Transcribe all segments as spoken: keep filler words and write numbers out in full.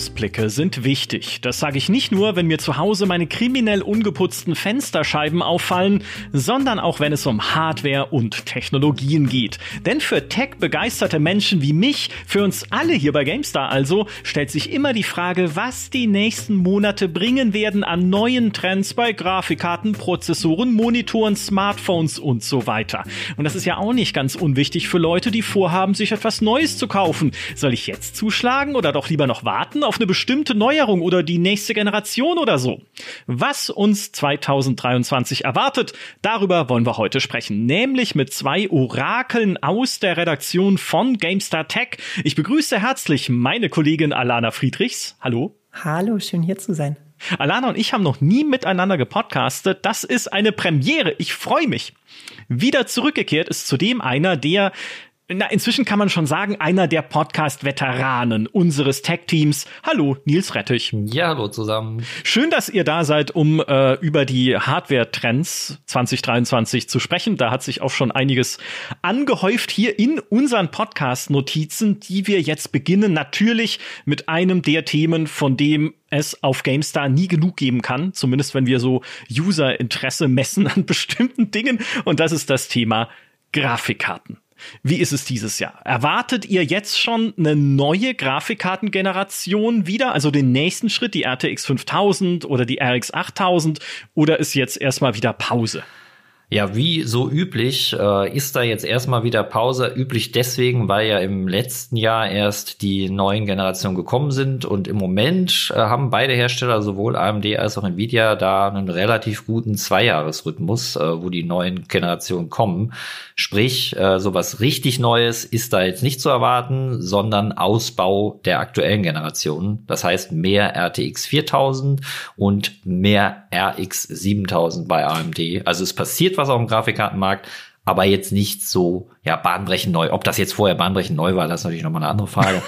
Ausblicke sind wichtig. Das sage ich nicht nur, wenn mir zu Hause meine kriminell ungeputzten Fensterscheiben auffallen, sondern auch wenn es um Hardware und Technologien geht. Denn für Tech-begeisterte Menschen wie mich, für uns alle hier bei GameStar also, stellt sich immer die Frage, was die nächsten Monate bringen werden an neuen Trends bei Grafikkarten, Prozessoren, Monitoren, Smartphones und so weiter. Und das ist ja auch nicht ganz unwichtig für Leute, die vorhaben, sich etwas Neues zu kaufen. Soll ich jetzt zuschlagen oder doch lieber noch warten auf eine bestimmte Neuerung oder die nächste Generation oder so? Was uns zwanzig dreiundzwanzig erwartet, darüber wollen wir heute sprechen. Nämlich mit zwei Orakeln aus der Redaktion von GameStar Tech. Ich begrüße herzlich meine Kollegin Alana Friedrichs. Hallo. Hallo, schön hier zu sein. Alana und ich haben noch nie miteinander gepodcastet. Das ist eine Premiere. Ich freue mich. Wieder zurückgekehrt ist zudem einer, der Na, inzwischen kann man schon sagen, einer der Podcast-Veteranen unseres Tech-Teams. Hallo, Nils Rettich. Ja, hallo zusammen. Schön, dass ihr da seid, um äh, über die Hardware-Trends zwanzig dreiundzwanzig zu sprechen. Da hat sich auch schon einiges angehäuft hier in unseren Podcast-Notizen, die wir jetzt beginnen. Natürlich mit einem der Themen, von dem es auf GameStar nie genug geben kann. Zumindest wenn wir so User-Interesse messen an bestimmten Dingen. Und das ist das Thema Grafikkarten. Wie ist es dieses Jahr? Erwartet ihr jetzt schon eine neue Grafikkartengeneration wieder? Also den nächsten Schritt, die R T X fünftausend oder die R X achttausend? Oder ist jetzt erstmal wieder Pause? Ja, wie so üblich äh, ist da jetzt erstmal wieder Pause. Üblich deswegen, weil ja im letzten Jahr erst die neuen Generationen gekommen sind. Und im Moment äh, haben beide Hersteller, sowohl A M D als auch Nvidia, da einen relativ guten Zweijahresrhythmus, äh, wo die neuen Generationen kommen. Sprich, äh, sowas richtig Neues ist da jetzt nicht zu erwarten, sondern Ausbau der aktuellen Generationen. Das heißt mehr R T X viertausend und mehr R X siebentausend bei A M D. Also es passiert was auf dem Grafikkartenmarkt, aber jetzt nicht so ja bahnbrechend neu. Ob das jetzt vorher bahnbrechend neu war, das ist natürlich nochmal eine andere Frage.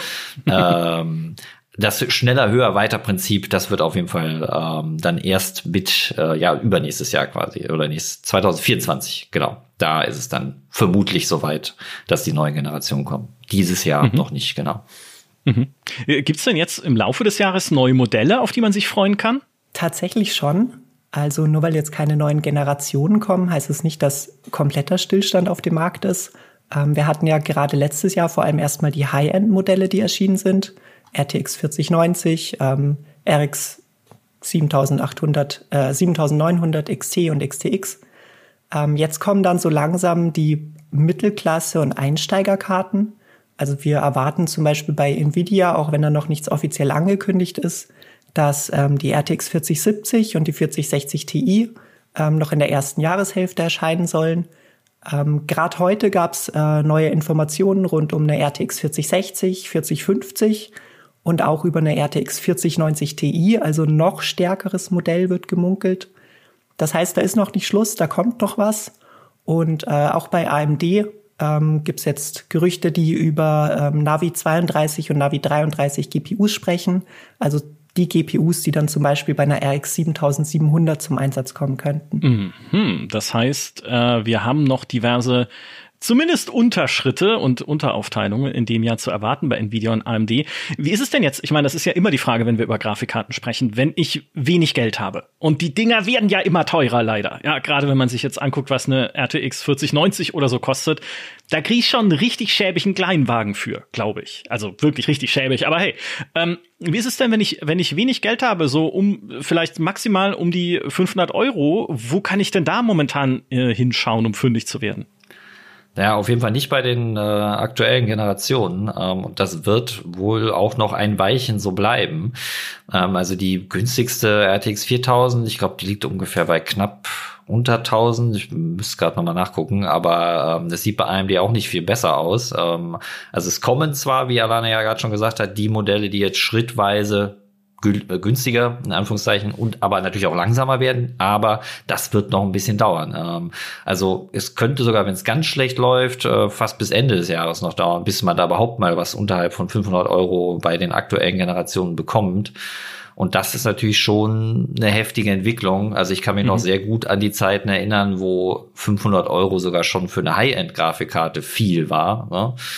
ähm, das schneller, höher, weiter Prinzip, das wird auf jeden Fall ähm, dann erst mit äh, ja übernächstes Jahr quasi oder nächstes zwanzig vierundzwanzig, genau. Da ist es dann vermutlich soweit, dass die neuen Generationen kommen. Dieses Jahr mhm. noch nicht, genau. Mhm. Gibt es denn jetzt im Laufe des Jahres neue Modelle, auf die man sich freuen kann? Tatsächlich schon. Also nur weil jetzt keine neuen Generationen kommen, heißt es nicht, dass kompletter Stillstand auf dem Markt ist. Ähm, wir hatten ja gerade letztes Jahr vor allem erstmal die High-End-Modelle, die erschienen sind. R T X vierzig neunzig, ähm, R X siebentausendachthundert, äh, siebentausendneunhundert X T und X T X. Ähm, jetzt kommen dann so langsam die Mittelklasse- und Einsteigerkarten. Also wir erwarten zum Beispiel bei Nvidia, auch wenn da noch nichts offiziell angekündigt ist, dass ähm, die R T X vierzig siebzig und die vierzig sechzig Ti ähm, noch in der ersten Jahreshälfte erscheinen sollen. Ähm, Gerade heute gab es äh, neue Informationen rund um eine R T X vierzig sechzig, vierzig fünfzig und auch über eine R T X vierzig neunzig Ti, also noch stärkeres Modell wird gemunkelt. Das heißt, da ist noch nicht Schluss, da kommt noch was. Und äh, auch bei A M D ähm, gibt es jetzt Gerüchte, die über ähm, Navi zweiunddreißig und Navi dreiunddreißig G P Us sprechen. Also die G P Us, die dann zum Beispiel bei einer R X siebentausendsiebenhundert zum Einsatz kommen könnten. Mhm. Das heißt, äh, wir haben noch diverse zumindest Unterschritte und Unteraufteilungen in dem Jahr zu erwarten bei Nvidia und A M D. Wie ist es denn jetzt? Ich meine, das ist ja immer die Frage, wenn wir über Grafikkarten sprechen, wenn ich wenig Geld habe. Und die Dinger werden ja immer teurer, leider. Ja, gerade wenn man sich jetzt anguckt, was eine R T X vierzig neunzig oder so kostet, da kriege ich schon einen richtig schäbigen Kleinwagen für, glaube ich. Also wirklich richtig schäbig. Aber hey, ähm, wie ist es denn, wenn ich wenn ich wenig Geld habe, so um vielleicht maximal um die fünfhundert Euro, wo kann ich denn da momentan äh, hinschauen, um fündig zu werden? Naja, auf jeden Fall nicht bei den äh, aktuellen Generationen. Ähm, und das wird wohl auch noch ein Weilchen so bleiben. Ähm, also die günstigste R T X viertausend, ich glaube, die liegt ungefähr bei knapp unter tausend. Ich müsste gerade nochmal nachgucken, aber ähm, das sieht bei A M D auch nicht viel besser aus. Ähm, also es kommen zwar, wie Alana ja gerade schon gesagt hat, die Modelle, die jetzt schrittweise günstiger, in Anführungszeichen, und aber natürlich auch langsamer werden, aber das wird noch ein bisschen dauern. Ähm, also es könnte sogar, wenn es ganz schlecht läuft, äh, fast bis Ende des Jahres noch dauern, bis man da überhaupt mal was unterhalb von fünfhundert Euro bei den aktuellen Generationen bekommt. Und das ist natürlich schon eine heftige Entwicklung. Also ich kann mich mhm. noch sehr gut an die Zeiten erinnern, wo fünfhundert Euro sogar schon für eine High-End-Grafikkarte viel war, ne?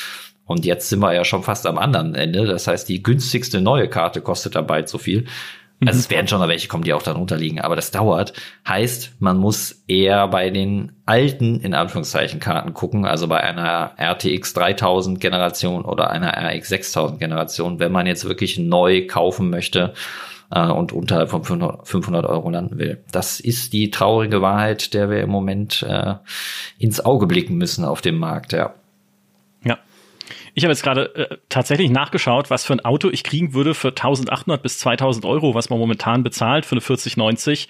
Und jetzt sind wir ja schon fast am anderen Ende. Das heißt, die günstigste neue Karte kostet dann bald so viel. Also es werden schon noch welche kommen, die auch darunter liegen, aber das dauert. Heißt, man muss eher bei den alten, in Anführungszeichen, Karten gucken, also bei einer R T X dreitausend Generation oder einer R X sechstausend Generation, wenn man jetzt wirklich neu kaufen möchte äh, und unterhalb von fünfhundert Euro landen will. Das ist die traurige Wahrheit, der wir im Moment äh, ins Auge blicken müssen auf dem Markt, ja. Ja. Ich habe jetzt gerade äh, tatsächlich nachgeschaut, was für ein Auto ich kriegen würde für eintausendachthundert bis zweitausend Euro, was man momentan bezahlt für eine vierzig neunzig.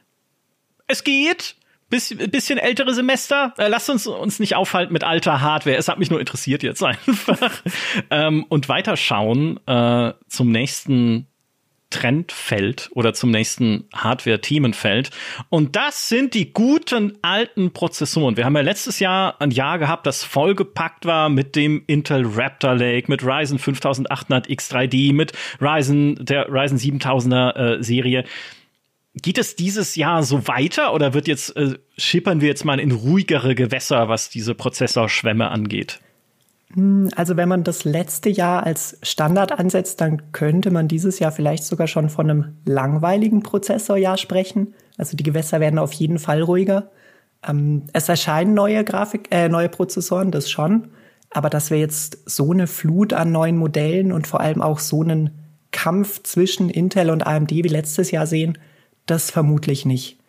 Es geht. Biss, bisschen ältere Semester. Äh, lasst uns uns nicht aufhalten mit alter Hardware. Es hat mich nur interessiert jetzt einfach. ähm, und weiterschauen äh, zum nächsten Trendfeld oder zum nächsten Hardware-Themenfeld. Und das sind die guten alten Prozessoren. Wir haben ja letztes Jahr ein Jahr gehabt, das vollgepackt war mit dem Intel Raptor Lake, mit Ryzen fünftausendachthundert X drei D, mit Ryzen, der Ryzen siebentausender äh, Serie. Geht es dieses Jahr so weiter oder wird jetzt, äh, schippern wir jetzt mal in ruhigere Gewässer, was diese Prozessorschwämme angeht? Also wenn man das letzte Jahr als Standard ansetzt, dann könnte man dieses Jahr vielleicht sogar schon von einem langweiligen Prozessorjahr sprechen. Also die Gewässer werden auf jeden Fall ruhiger. Ähm, es erscheinen neue Grafik, äh, neue Prozessoren, das schon. Aber dass wir jetzt so eine Flut an neuen Modellen und vor allem auch so einen Kampf zwischen Intel und A M D wie letztes Jahr sehen, das vermutlich nicht.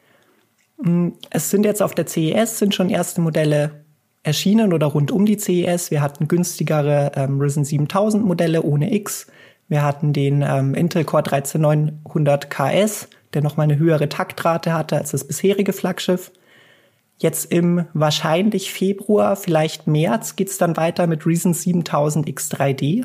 Es sind jetzt auf der C E S sind schon erste Modelle erschienen oder rund um die C E S. Wir hatten günstigere ähm, Ryzen siebentausend Modelle ohne X. Wir hatten den ähm, Intel Core dreizehn neunhundert K S, der nochmal eine höhere Taktrate hatte als das bisherige Flaggschiff. Jetzt im wahrscheinlich Februar, vielleicht März, geht's dann weiter mit Ryzen siebentausend X drei D.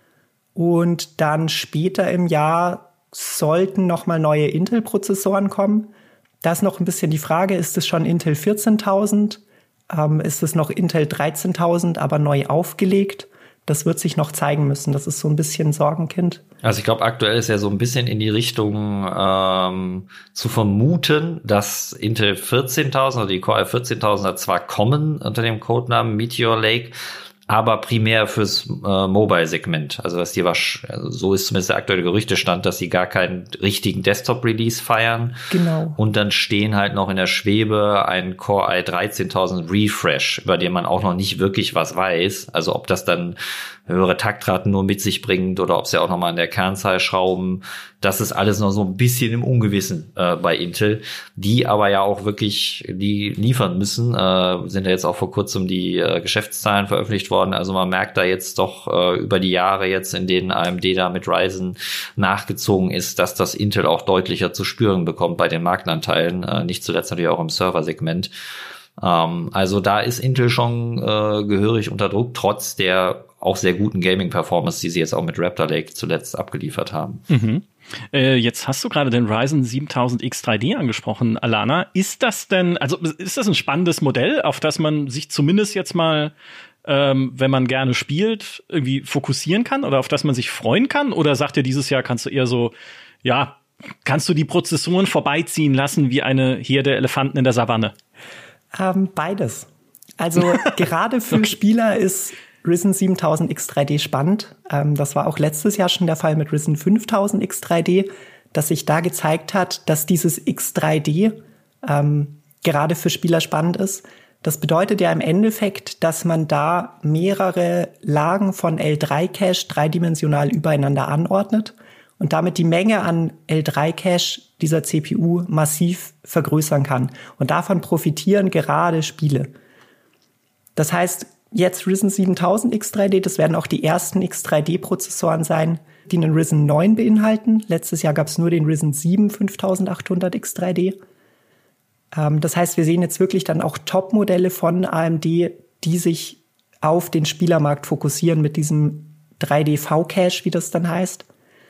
Und dann später im Jahr sollten nochmal neue Intel-Prozessoren kommen. Da ist noch ein bisschen die Frage, ist es schon Intel vierzehntausend? Ähm, ist es noch Intel dreizehntausend, aber neu aufgelegt? Das wird sich noch zeigen müssen. Das ist so ein bisschen Sorgenkind. Also ich glaube, aktuell ist ja so ein bisschen in die Richtung ähm, zu vermuten, dass Intel vierzehntausend oder die Core i vierzehntausender zwar kommen unter dem Codenamen Meteor Lake, aber primär fürs äh, Mobile-Segment. Also dass die wasch, also so ist zumindest der aktuelle Gerüchtestand, dass sie gar keinen richtigen Desktop-Release feiern. Genau. Und dann stehen halt noch in der Schwebe ein Core i dreizehntausend Refresh, über den man auch noch nicht wirklich was weiß. Also ob das dann höhere Taktraten nur mit sich bringt oder ob sie auch noch mal an der Kernzahl schrauben. Das ist alles noch so ein bisschen im Ungewissen äh, bei Intel, die aber ja auch wirklich die liefern müssen. Äh, sind ja jetzt auch vor kurzem die äh, Geschäftszahlen veröffentlicht worden. Also man merkt da jetzt doch äh, über die Jahre jetzt, in denen A M D da mit Ryzen nachgezogen ist, dass das Intel auch deutlicher zu spüren bekommt bei den Marktanteilen. Äh, nicht zuletzt natürlich auch im Serversegment. Ähm, also da ist Intel schon äh, gehörig unter Druck, trotz der auch sehr guten Gaming-Performance, die sie jetzt auch mit Raptor Lake zuletzt abgeliefert haben. Mhm. Äh, jetzt hast du gerade den Ryzen siebentausend X drei D angesprochen, Alana. Ist das denn, also ist das ein spannendes Modell, auf das man sich zumindest jetzt mal, ähm, wenn man gerne spielt, irgendwie fokussieren kann oder auf das man sich freuen kann? Oder sagt ihr, dieses Jahr kannst du eher so, ja, kannst du die Prozessoren vorbeiziehen lassen wie eine Herde Elefanten in der Savanne? Ähm, beides. Also gerade für okay. Spieler ist Ryzen siebentausend X drei D spannend. Ähm, das war auch letztes Jahr schon der Fall mit Ryzen fünftausend X drei D, dass sich da gezeigt hat, dass dieses X drei D ähm, gerade für Spieler spannend ist. Das bedeutet ja im Endeffekt, dass man da mehrere Lagen von L drei Cache dreidimensional übereinander anordnet und damit die Menge an L drei Cache dieser C P U massiv vergrößern kann. Und davon profitieren gerade Spiele. Das heißt, jetzt Ryzen siebentausend X drei D, das werden auch die ersten X drei D-Prozessoren sein, die einen Ryzen neun beinhalten. Letztes Jahr gab es nur den Ryzen sieben fünftausendachthundert X drei D. Ähm, das heißt, wir sehen jetzt wirklich dann auch Top-Modelle von A M D, die sich auf den Spielermarkt fokussieren mit diesem drei D V-Cache, wie das dann heißt.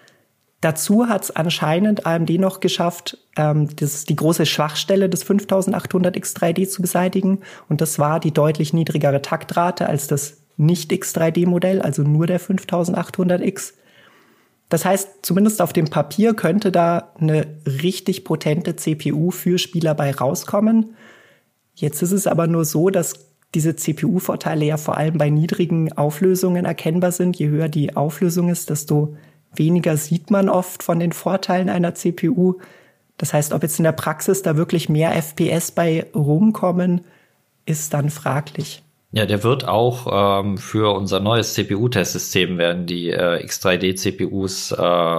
Dazu hat es anscheinend A M D noch geschafft, ähm, das, die große Schwachstelle des fünftausendachthundert X drei D zu beseitigen. Und das war die deutlich niedrigere Taktrate als das Nicht-X drei D-Modell, also nur der fünftausendachthundert X. Das heißt, zumindest auf dem Papier könnte da eine richtig potente C P U für Spieler bei rauskommen. Jetzt ist es aber nur so, dass diese C P U-Vorteile ja vor allem bei niedrigen Auflösungen erkennbar sind. Je höher die Auflösung ist, desto weniger sieht man oft von den Vorteilen einer C P U. Das heißt, ob jetzt in der Praxis da wirklich mehr F P S bei rumkommen, ist dann fraglich. Ja, der wird auch ähm, für unser neues C P U-Testsystem werden die äh, X drei D-C P Us äh,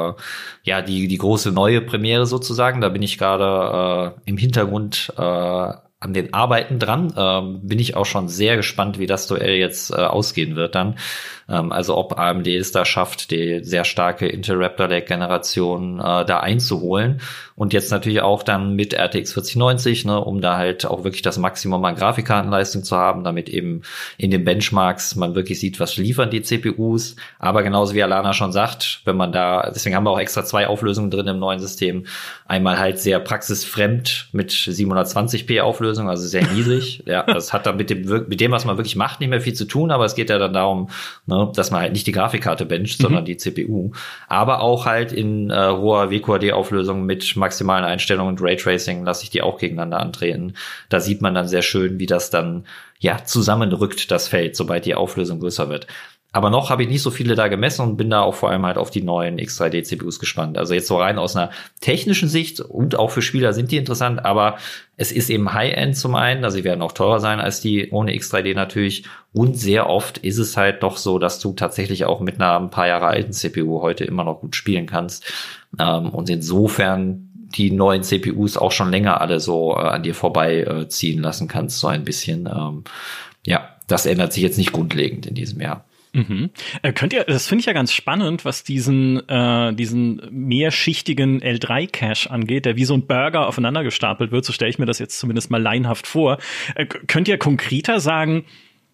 ja die die große neue Premiere sozusagen. Da bin ich gerade äh, im Hintergrund äh, an den Arbeiten dran. Ähm, bin ich auch schon sehr gespannt, wie das Duell jetzt äh, ausgehen wird dann. Ähm, also ob A M D es da schafft, die sehr starke Intel Raptor Lake-Generation äh, da einzuholen. Und jetzt natürlich auch dann mit R T X vierzig neunzig, ne, um da halt auch wirklich das Maximum an Grafikkartenleistung zu haben, damit eben in den Benchmarks man wirklich sieht, was liefern die C P Us. Aber genauso wie Alana schon sagt, wenn man da, deswegen haben wir auch extra zwei Auflösungen drin im neuen System. Einmal halt sehr praxisfremd mit siebenhundertzwanzig p Auflösung, also sehr niedrig. Ja, das hat dann mit dem, mit dem, was man wirklich macht, nicht mehr viel zu tun, aber es geht ja dann darum, ne, dass man halt nicht die Grafikkarte bencht, mhm. sondern die C P U. Aber auch halt in äh, hoher W Q A D-Auflösung mit maximalen Einstellungen und Raytracing lasse ich die auch gegeneinander antreten. Da sieht man dann sehr schön, wie das dann ja zusammenrückt, das Feld, sobald die Auflösung größer wird. Aber noch habe ich nicht so viele da gemessen und bin da auch vor allem halt auf die neuen X drei D-C P Us gespannt. Also jetzt so rein aus einer technischen Sicht und auch für Spieler sind die interessant, aber es ist eben High-End zum einen, also sie werden auch teurer sein als die ohne X drei D natürlich. Und sehr oft ist es halt doch so, dass du tatsächlich auch mit einer ein paar Jahre alten C P U heute immer noch gut spielen kannst. Und insofern die neuen C P Us auch schon länger alle so äh, an dir vorbei äh, ziehen lassen kannst, so ein bisschen. Ähm, ja, das ändert sich jetzt nicht grundlegend in diesem Jahr. Mhm. Äh, könnt ihr, das finde ich ja ganz spannend, was diesen äh, diesen mehrschichtigen L drei Cache angeht, der wie so ein Burger aufeinander gestapelt wird. So stelle ich mir das jetzt zumindest mal laienhaft vor. Äh, könnt ihr konkreter sagen,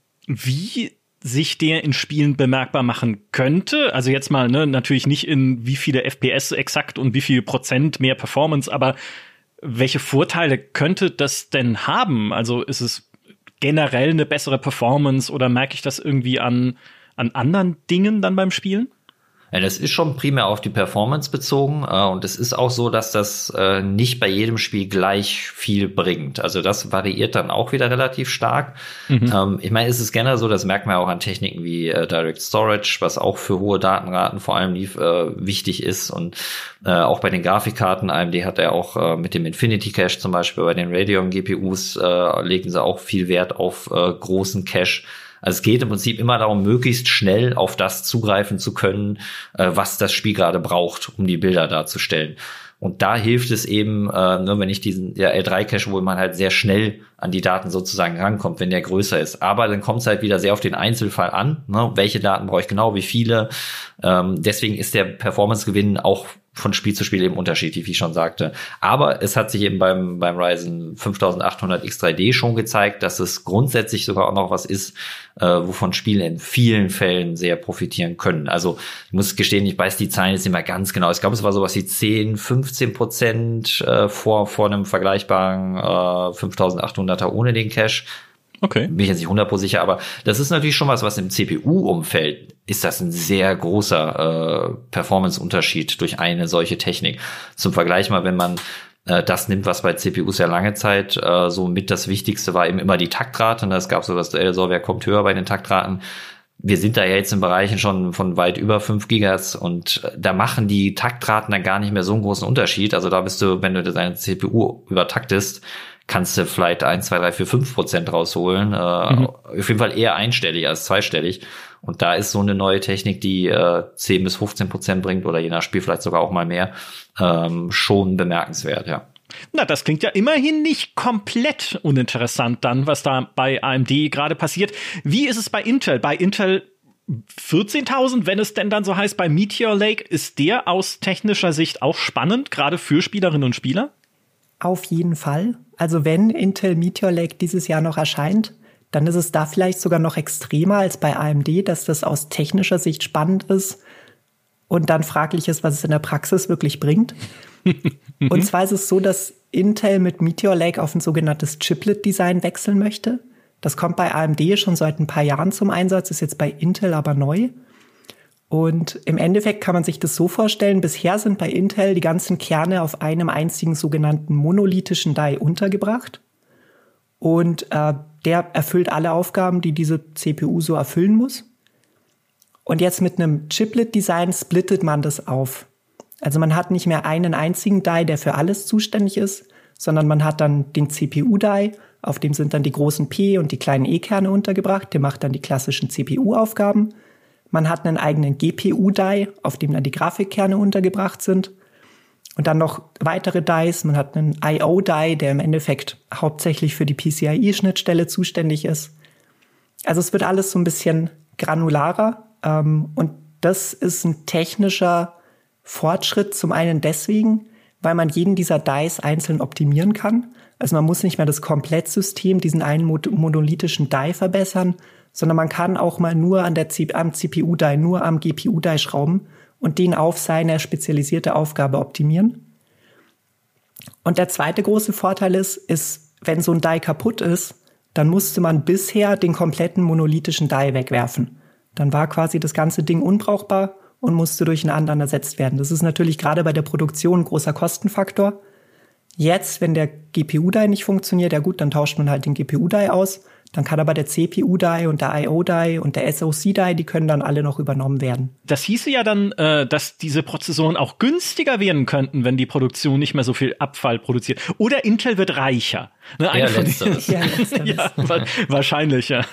wie sich der in Spielen bemerkbar machen könnte? Also jetzt mal, ne, natürlich nicht in wie viele F P S exakt und wie viel Prozent mehr Performance, aber welche Vorteile könnte das denn haben? Also ist es generell eine bessere Performance oder merke ich das irgendwie an an anderen Dingen dann beim Spielen? Ja, das ist schon primär auf die Performance bezogen äh, und es ist auch so, dass das äh, nicht bei jedem Spiel gleich viel bringt. Also das variiert dann auch wieder relativ stark. Mhm. Ähm, ich meine, es ist generell so, das merkt man auch an Techniken wie äh, Direct Storage, was auch für hohe Datenraten vor allem lief, äh, wichtig ist und äh, auch bei den Grafikkarten. A M D hat ja auch äh, mit dem Infinity Cache zum Beispiel bei den Radeon G P Us äh, legen sie auch viel Wert auf äh, großen Cache. Also es geht im Prinzip immer darum, möglichst schnell auf das zugreifen zu können, äh, was das Spiel gerade braucht, um die Bilder darzustellen. Und da hilft es eben, äh, nur wenn ich diesen ja, L drei Cache, wo man halt sehr schnell an die Daten sozusagen rankommt, wenn der größer ist. Aber dann kommt es halt wieder sehr auf den Einzelfall an. Ne? Welche Daten brauche ich genau, wie viele? Ähm, deswegen ist der Performance-Gewinn auch von Spiel zu Spiel eben unterschiedlich, wie ich schon sagte. Aber es hat sich eben beim beim Ryzen fünftausendachthundert X drei D schon gezeigt, dass es grundsätzlich sogar auch noch was ist, äh, wovon Spiele in vielen Fällen sehr profitieren können. Also ich muss gestehen, ich weiß die Zahlen jetzt nicht mehr ganz genau. Ich glaube, es war sowas wie zehn, fünfzehn Prozent äh, vor vor einem vergleichbaren äh, fünftausendachthunderter ohne den Cache. Okay. Bin ich jetzt nicht hundert Prozent sicher, aber das ist natürlich schon was, was im C P U-Umfeld ist das ein sehr großer äh, Performance-Unterschied durch eine solche Technik. Zum Vergleich mal, wenn man äh, das nimmt, was bei C P Us ja lange Zeit äh, so mit das Wichtigste war, eben immer die Taktrate. Und es gab so das Duell, so wer kommt höher bei den Taktraten. Wir sind da ja jetzt in Bereichen schon von weit über fünf Gigahertz und da machen die Taktraten dann gar nicht mehr so einen großen Unterschied. Also da bist du, wenn du deine C P U übertaktest, kannst du vielleicht eins, zwei, drei, vier, fünf Prozent rausholen. Äh, mhm. Auf jeden Fall eher einstellig als zweistellig. Und da ist so eine neue Technik, die äh, zehn bis fünfzehn Prozent bringt oder je nach Spiel vielleicht sogar auch mal mehr, ähm, schon bemerkenswert, ja. Na, das klingt ja immerhin nicht komplett uninteressant dann, was da bei A M D gerade passiert. Wie ist es bei Intel? Bei Intel vierzehntausend, wenn es denn dann so heißt, bei Meteor Lake, ist der aus technischer Sicht auch spannend, gerade für Spielerinnen und Spieler? Auf jeden Fall. Also wenn Intel Meteor Lake dieses Jahr noch erscheint, dann ist es da vielleicht sogar noch extremer als bei A M D, dass das aus technischer Sicht spannend ist und dann fraglich ist, was es in der Praxis wirklich bringt. Und zwar ist es so, dass Intel mit Meteor Lake auf ein sogenanntes Chiplet-Design wechseln möchte. Das kommt bei A M D schon seit ein paar Jahren zum Einsatz, ist jetzt bei Intel aber neu. Und im Endeffekt kann man sich das so vorstellen, bisher sind bei Intel die ganzen Kerne auf einem einzigen sogenannten monolithischen Die untergebracht. Und äh, der erfüllt alle Aufgaben, die diese C P U so erfüllen muss. Und jetzt mit einem Chiplet-Design splittet man das auf. Also man hat nicht mehr einen einzigen Die, der für alles zuständig ist, sondern man hat dann den C P U-Die, auf dem sind dann die großen P- und die kleinen E-Kerne untergebracht. Der macht dann die klassischen C P U-Aufgaben. Man hat einen eigenen G P U-Die, auf dem dann die Grafikkerne untergebracht sind. Und dann noch weitere Dies. Man hat einen I O-Die, der im Endeffekt hauptsächlich für die P C I E-Schnittstelle zuständig ist. Also es wird alles so ein bisschen granularer. Ähm, und das ist ein technischer Fortschritt, zum einen deswegen, weil man jeden dieser Dies einzeln optimieren kann. Also man muss nicht mehr das Komplettsystem, diesen einen monolithischen Die verbessern, sondern man kann auch mal nur an der C- am C P U-Die, nur am G P U-Die schrauben und den auf seine spezialisierte Aufgabe optimieren. Und der zweite große Vorteil ist, ist, wenn so ein Die kaputt ist, dann musste man bisher den kompletten monolithischen Die wegwerfen. Dann war quasi das ganze Ding unbrauchbar und musste durch einen anderen ersetzt werden. Das ist natürlich gerade bei der Produktion ein großer Kostenfaktor. Jetzt, wenn der G P U-Die nicht funktioniert, ja gut, dann tauscht man halt den G P U-Die aus. Dann kann aber der C P U-Die und der I O-Die und der S O C-Die, die können dann alle noch übernommen werden. Das hieße ja dann, äh, dass diese Prozessoren auch günstiger werden könnten, wenn die Produktion nicht mehr so viel Abfall produziert. Oder Intel wird reicher. Ne, ja, letzteres. Ja, letzteres. Ja, wa- wahrscheinlich, ja.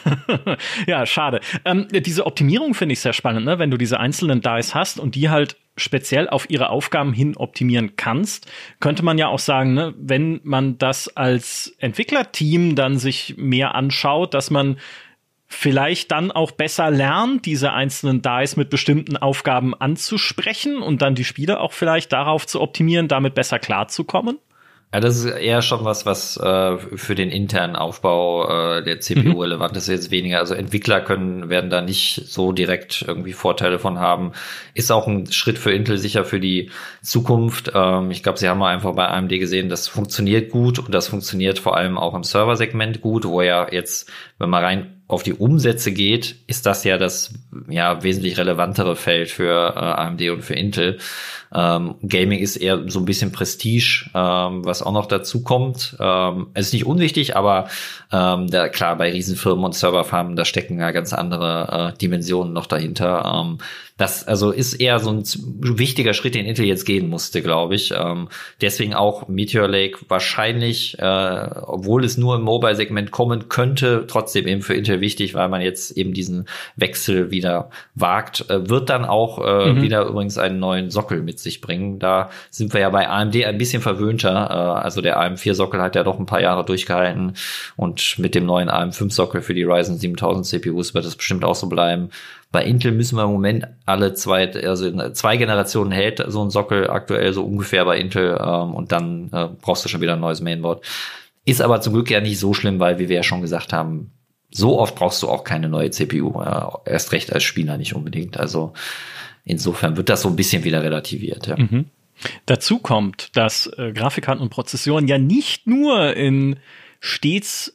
Ja, schade. Ähm, diese Optimierung finde ich sehr spannend, ne? Wenn du diese einzelnen Dies hast und die halt speziell auf ihre Aufgaben hin optimieren kannst, könnte man ja auch sagen, ne, wenn man das als Entwicklerteam dann sich mehr anschaut, dass man vielleicht dann auch besser lernt, diese einzelnen Dies mit bestimmten Aufgaben anzusprechen und dann die Spieler auch vielleicht darauf zu optimieren, damit besser klarzukommen? Ja, das ist eher schon was, was äh, für den internen Aufbau äh, der C P U mhm. relevant ist, jetzt weniger. Also Entwickler können, werden da nicht so direkt irgendwie Vorteile von haben. Ist auch ein Schritt für Intel sicher für die Zukunft. Ähm, ich glaube, sie haben mal einfach bei A M D gesehen, das funktioniert gut und das funktioniert vor allem auch im Serversegment gut, wo ja jetzt, wenn man rein auf die Umsätze geht, ist das ja das ja wesentlich relevantere Feld für äh, A M D und für Intel. Ähm, Gaming ist eher so ein bisschen Prestige, ähm, was auch noch dazu kommt. Ähm, es ist nicht unwichtig, aber ähm, da, klar, bei Riesenfirmen und Serverfarmen, da stecken ja ganz andere äh, Dimensionen noch dahinter. Ähm, das also ist eher so ein wichtiger Schritt, den Intel jetzt gehen musste, glaube ich. Ähm, deswegen auch Meteor Lake wahrscheinlich, äh, obwohl es nur im Mobile-Segment kommen könnte, trotzdem eben für Intel wichtig, weil man jetzt eben diesen Wechsel wieder wagt. Äh, wird dann auch äh, mhm. wieder übrigens einen neuen Sockel mit sich bringen. Da sind wir ja bei A M D ein bisschen verwöhnter. Äh, also der A M vier Sockel hat ja doch ein paar Jahre durchgehalten und mit dem neuen A M fünf Sockel für die Ryzen siebentausend C P Us wird es bestimmt auch so bleiben. Bei Intel müssen wir im Moment alle zwei, also zwei Generationen hält so ein Sockel aktuell so ungefähr bei Intel ähm, und dann äh, brauchst du schon wieder ein neues Mainboard. Ist aber zum Glück ja nicht so schlimm, weil, wie wir ja schon gesagt haben, so oft brauchst du auch keine neue C P U, äh, erst recht als Spieler nicht unbedingt. Also insofern wird das so ein bisschen wieder relativiert. Ja. Mhm. Dazu kommt, dass äh, Grafikkarten und Prozessoren ja nicht nur in stets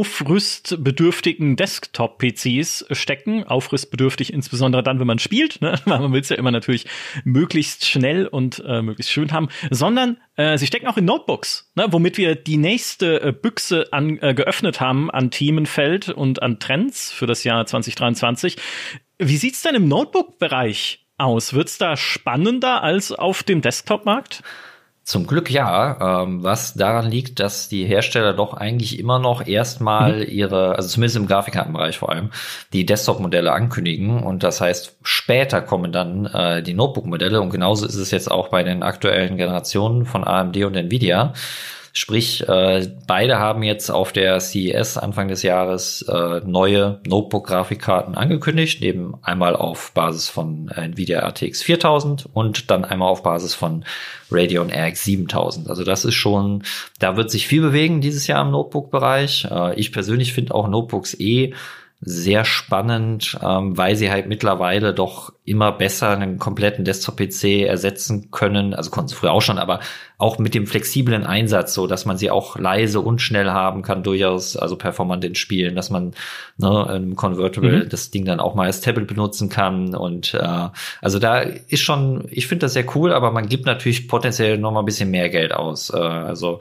aufrüstbedürftigen Desktop-P Cs stecken, aufrüstbedürftig insbesondere dann, wenn man spielt, ne? Weil man will es ja immer natürlich möglichst schnell und äh, möglichst schön haben, sondern äh, sie stecken auch in Notebooks, ne? Womit wir die nächste äh, Büchse an, äh, geöffnet haben an Themenfeld und an Trends für das Jahr zwanzig dreiundzwanzig. Wie sieht's denn im Notebook-Bereich aus? Wird's da spannender als auf dem Desktop-Markt? Zum Glück ja, ähm, was daran liegt, dass die Hersteller doch eigentlich immer noch erstmal mhm. ihre, also zumindest im Grafikkartenbereich vor allem, die Desktop-Modelle ankündigen und das heißt, später kommen dann äh, die Notebook-Modelle und genauso ist es jetzt auch bei den aktuellen Generationen von A M D und Nvidia. Sprich, äh, beide haben jetzt auf der C E S Anfang des Jahres äh, neue Notebook-Grafikkarten angekündigt, eben einmal auf Basis von Nvidia R T X viertausend und dann einmal auf Basis von Radeon R X siebentausend. Also das ist schon, da wird sich viel bewegen dieses Jahr im Notebook-Bereich. Äh, ich persönlich finde auch Notebooks eh sehr spannend, ähm, weil sie halt mittlerweile doch immer besser einen kompletten Desktop-P C ersetzen können. Also konnten sie früher auch schon, aber auch mit dem flexiblen Einsatz, so dass man sie auch leise und schnell haben kann, durchaus, also performant in Spielen, dass man ne, im Convertible mhm. das Ding dann auch mal als Tablet benutzen kann. Und äh, also da ist schon, ich finde das sehr cool, aber man gibt natürlich potenziell noch mal ein bisschen mehr Geld aus. Äh, also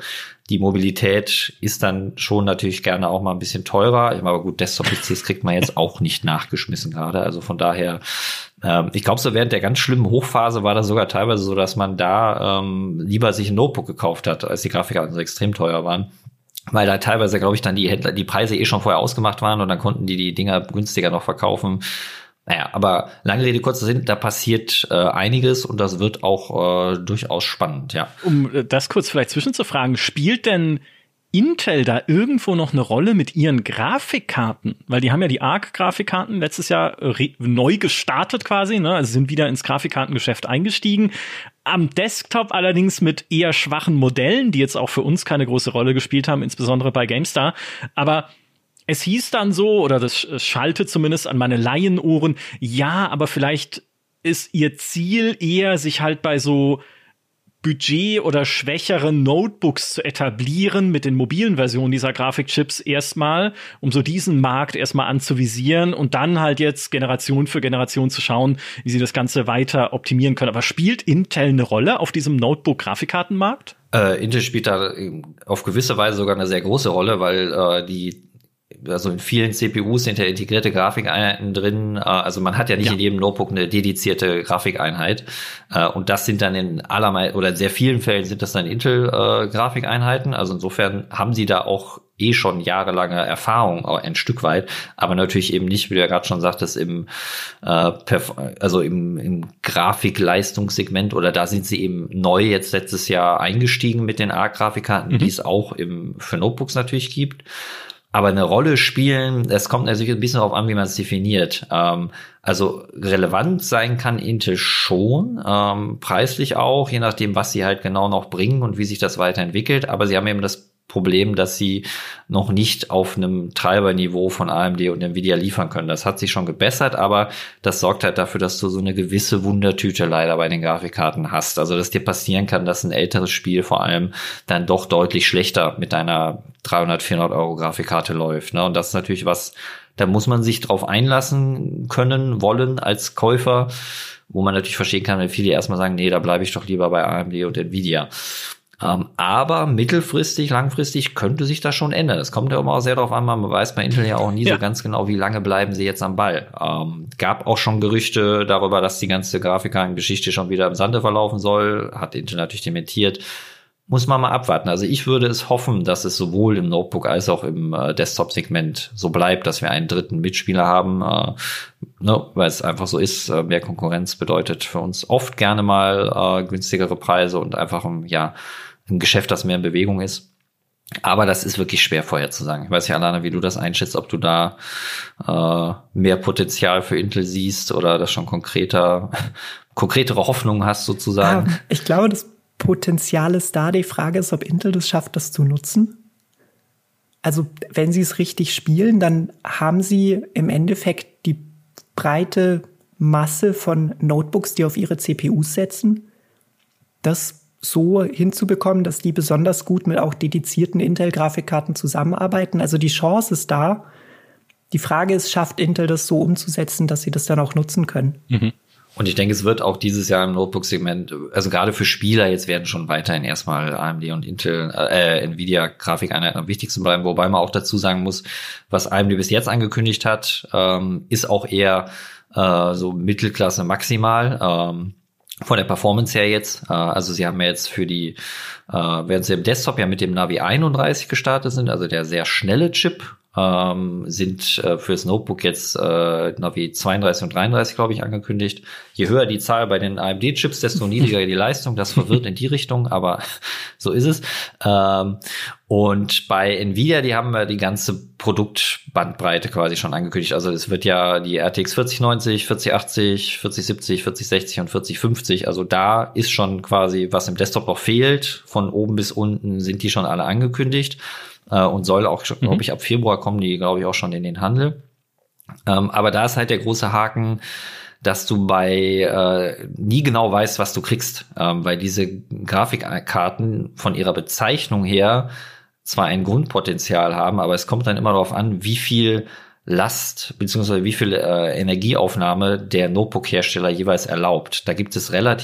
Die Mobilität ist dann schon natürlich gerne auch mal ein bisschen teurer. Aber gut, Desktop-P Cs kriegt man jetzt auch nicht nachgeschmissen gerade. Also von daher, ähm, ich glaube, so während der ganz schlimmen Hochphase war das sogar teilweise so, dass man da ähm, lieber sich ein Notebook gekauft hat, als die Grafikkarten so extrem teuer waren. Weil da teilweise, glaube ich, dann die Händler, die Preise eh schon vorher ausgemacht waren und dann konnten die die Dinger günstiger noch verkaufen. Naja, aber lange Rede, kurzer Sinn, da passiert äh, einiges und das wird auch äh, durchaus spannend, ja. Um das kurz vielleicht zwischenzufragen, spielt denn Intel da irgendwo noch eine Rolle mit ihren Grafikkarten? Weil die haben ja die Arc-Grafikkarten letztes Jahr re- neu gestartet quasi, ne? Also sind wieder ins Grafikkartengeschäft eingestiegen. Am Desktop allerdings mit eher schwachen Modellen, die jetzt auch für uns keine große Rolle gespielt haben, insbesondere bei GameStar. Aber es hieß dann so, oder das schallte zumindest an meine Laienohren, ja, aber vielleicht ist ihr Ziel eher, sich halt bei so Budget- oder schwächeren Notebooks zu etablieren mit den mobilen Versionen dieser Grafikchips erstmal, um so diesen Markt erstmal anzuvisieren und dann halt jetzt Generation für Generation zu schauen, wie sie das Ganze weiter optimieren können. Aber spielt Intel eine Rolle auf diesem Notebook-Grafikkartenmarkt? Äh, Intel spielt da auf gewisse Weise sogar eine sehr große Rolle, weil äh, die also in vielen C P Us sind ja integrierte Grafikeinheiten drin. Also man hat ja nicht ja. in jedem Notebook eine dedizierte Grafikeinheit. Und das sind dann in allermeisten oder in sehr vielen Fällen sind das dann Intel-Grafikeinheiten. Also insofern haben sie da auch eh schon jahrelange Erfahrung, ein Stück weit, aber natürlich eben nicht, wie du ja gerade schon sagtest, im äh, also im, im Grafikleistungssegment, oder da sind sie eben neu jetzt letztes Jahr eingestiegen mit den Arc-Grafikkarten, mhm. die es auch im für Notebooks natürlich gibt. Aber eine Rolle spielen, es kommt natürlich ein bisschen darauf an, wie man es definiert. Ähm, also relevant sein kann Intel schon, ähm, preislich auch, je nachdem, was sie halt genau noch bringen und wie sich das weiterentwickelt. Aber sie haben eben das Problem, dass sie noch nicht auf einem Treiberniveau von A M D und Nvidia liefern können. Das hat sich schon gebessert, aber das sorgt halt dafür, dass du so eine gewisse Wundertüte leider bei den Grafikkarten hast. Also, dass dir passieren kann, dass ein älteres Spiel vor allem dann doch deutlich schlechter mit deiner dreihundert, vierhundert Euro Grafikkarte läuft, ne? Und das ist natürlich was, da muss man sich drauf einlassen können, wollen als Käufer, wo man natürlich verstehen kann, wenn viele erstmal sagen, nee, da bleibe ich doch lieber bei A M D und Nvidia. Ähm, aber mittelfristig, langfristig könnte sich das schon ändern. Es kommt ja immer auch sehr darauf an, man weiß bei Intel ja auch nie ja. so ganz genau, wie lange bleiben sie jetzt am Ball. Ähm, gab auch schon Gerüchte darüber, dass die ganze Grafikkartengeschichte schon wieder im Sande verlaufen soll. Hat Intel natürlich dementiert. Muss man mal abwarten. Also ich würde es hoffen, dass es sowohl im Notebook als auch im äh, Desktop-Segment so bleibt, dass wir einen dritten Mitspieler haben, äh, ne, weil es einfach so ist. Äh, mehr Konkurrenz bedeutet für uns oft gerne mal äh, günstigere Preise und einfach ein, ja, ein Geschäft, das mehr in Bewegung ist. Aber das ist wirklich schwer vorherzusagen. Ich weiß ja, Alana, wie du das einschätzt, ob du da äh, mehr Potenzial für Intel siehst oder das schon konkreter, konkretere Hoffnungen hast sozusagen. Ja, ich glaube, das Potenzial ist da. Die Frage ist, ob Intel das schafft, das zu nutzen. Also wenn sie es richtig spielen, dann haben sie im Endeffekt die breite Masse von Notebooks, die auf ihre C P Us setzen. Das so hinzubekommen, dass die besonders gut mit auch dedizierten Intel-Grafikkarten zusammenarbeiten. Also die Chance ist da. Die Frage ist, schafft Intel das so umzusetzen, dass sie das dann auch nutzen können? Mhm. Und ich denke, es wird auch dieses Jahr im Notebook-Segment, also gerade für Spieler, jetzt werden schon weiterhin erstmal A M D und Intel, äh, Nvidia Grafikeinheiten am wichtigsten bleiben, wobei man auch dazu sagen muss, was A M D bis jetzt angekündigt hat, ähm, ist auch eher äh, so Mittelklasse maximal, ähm, von der Performance her jetzt. Äh, also sie haben ja jetzt für die, äh, während sie im Desktop ja mit dem Navi einunddreißig gestartet sind, also der sehr schnelle Chip, ähm, sind äh, fürs Notebook jetzt äh, Navi zweiunddreißig und dreiunddreißig, glaube ich, angekündigt. Je höher die Zahl bei den A M D-Chips, desto niedriger die Leistung. Das verwirrt in die Richtung, aber so ist es. Ähm, und bei Nvidia, die haben wir die ganze Produktbandbreite quasi schon angekündigt. Also es wird ja die R T X vierzig neunzig, vierzig achtzig, vierzig siebzig, vierzig sechzig und vierzig fünfzig. Also da ist schon quasi, was im Desktop noch fehlt, von oben bis unten sind die schon alle angekündigt. Und soll auch, mhm. glaube ich, ab Februar kommen die, glaube ich, auch schon in den Handel. Ähm, aber da ist halt der große Haken, dass du bei äh, nie genau weißt, was du kriegst. Ähm, weil diese Grafikkarten von ihrer Bezeichnung her zwar ein Grundpotenzial haben, aber es kommt dann immer darauf an, wie viel Last beziehungsweise wie viel äh, Energieaufnahme der Notebook-Hersteller jeweils erlaubt. Da gibt es relativ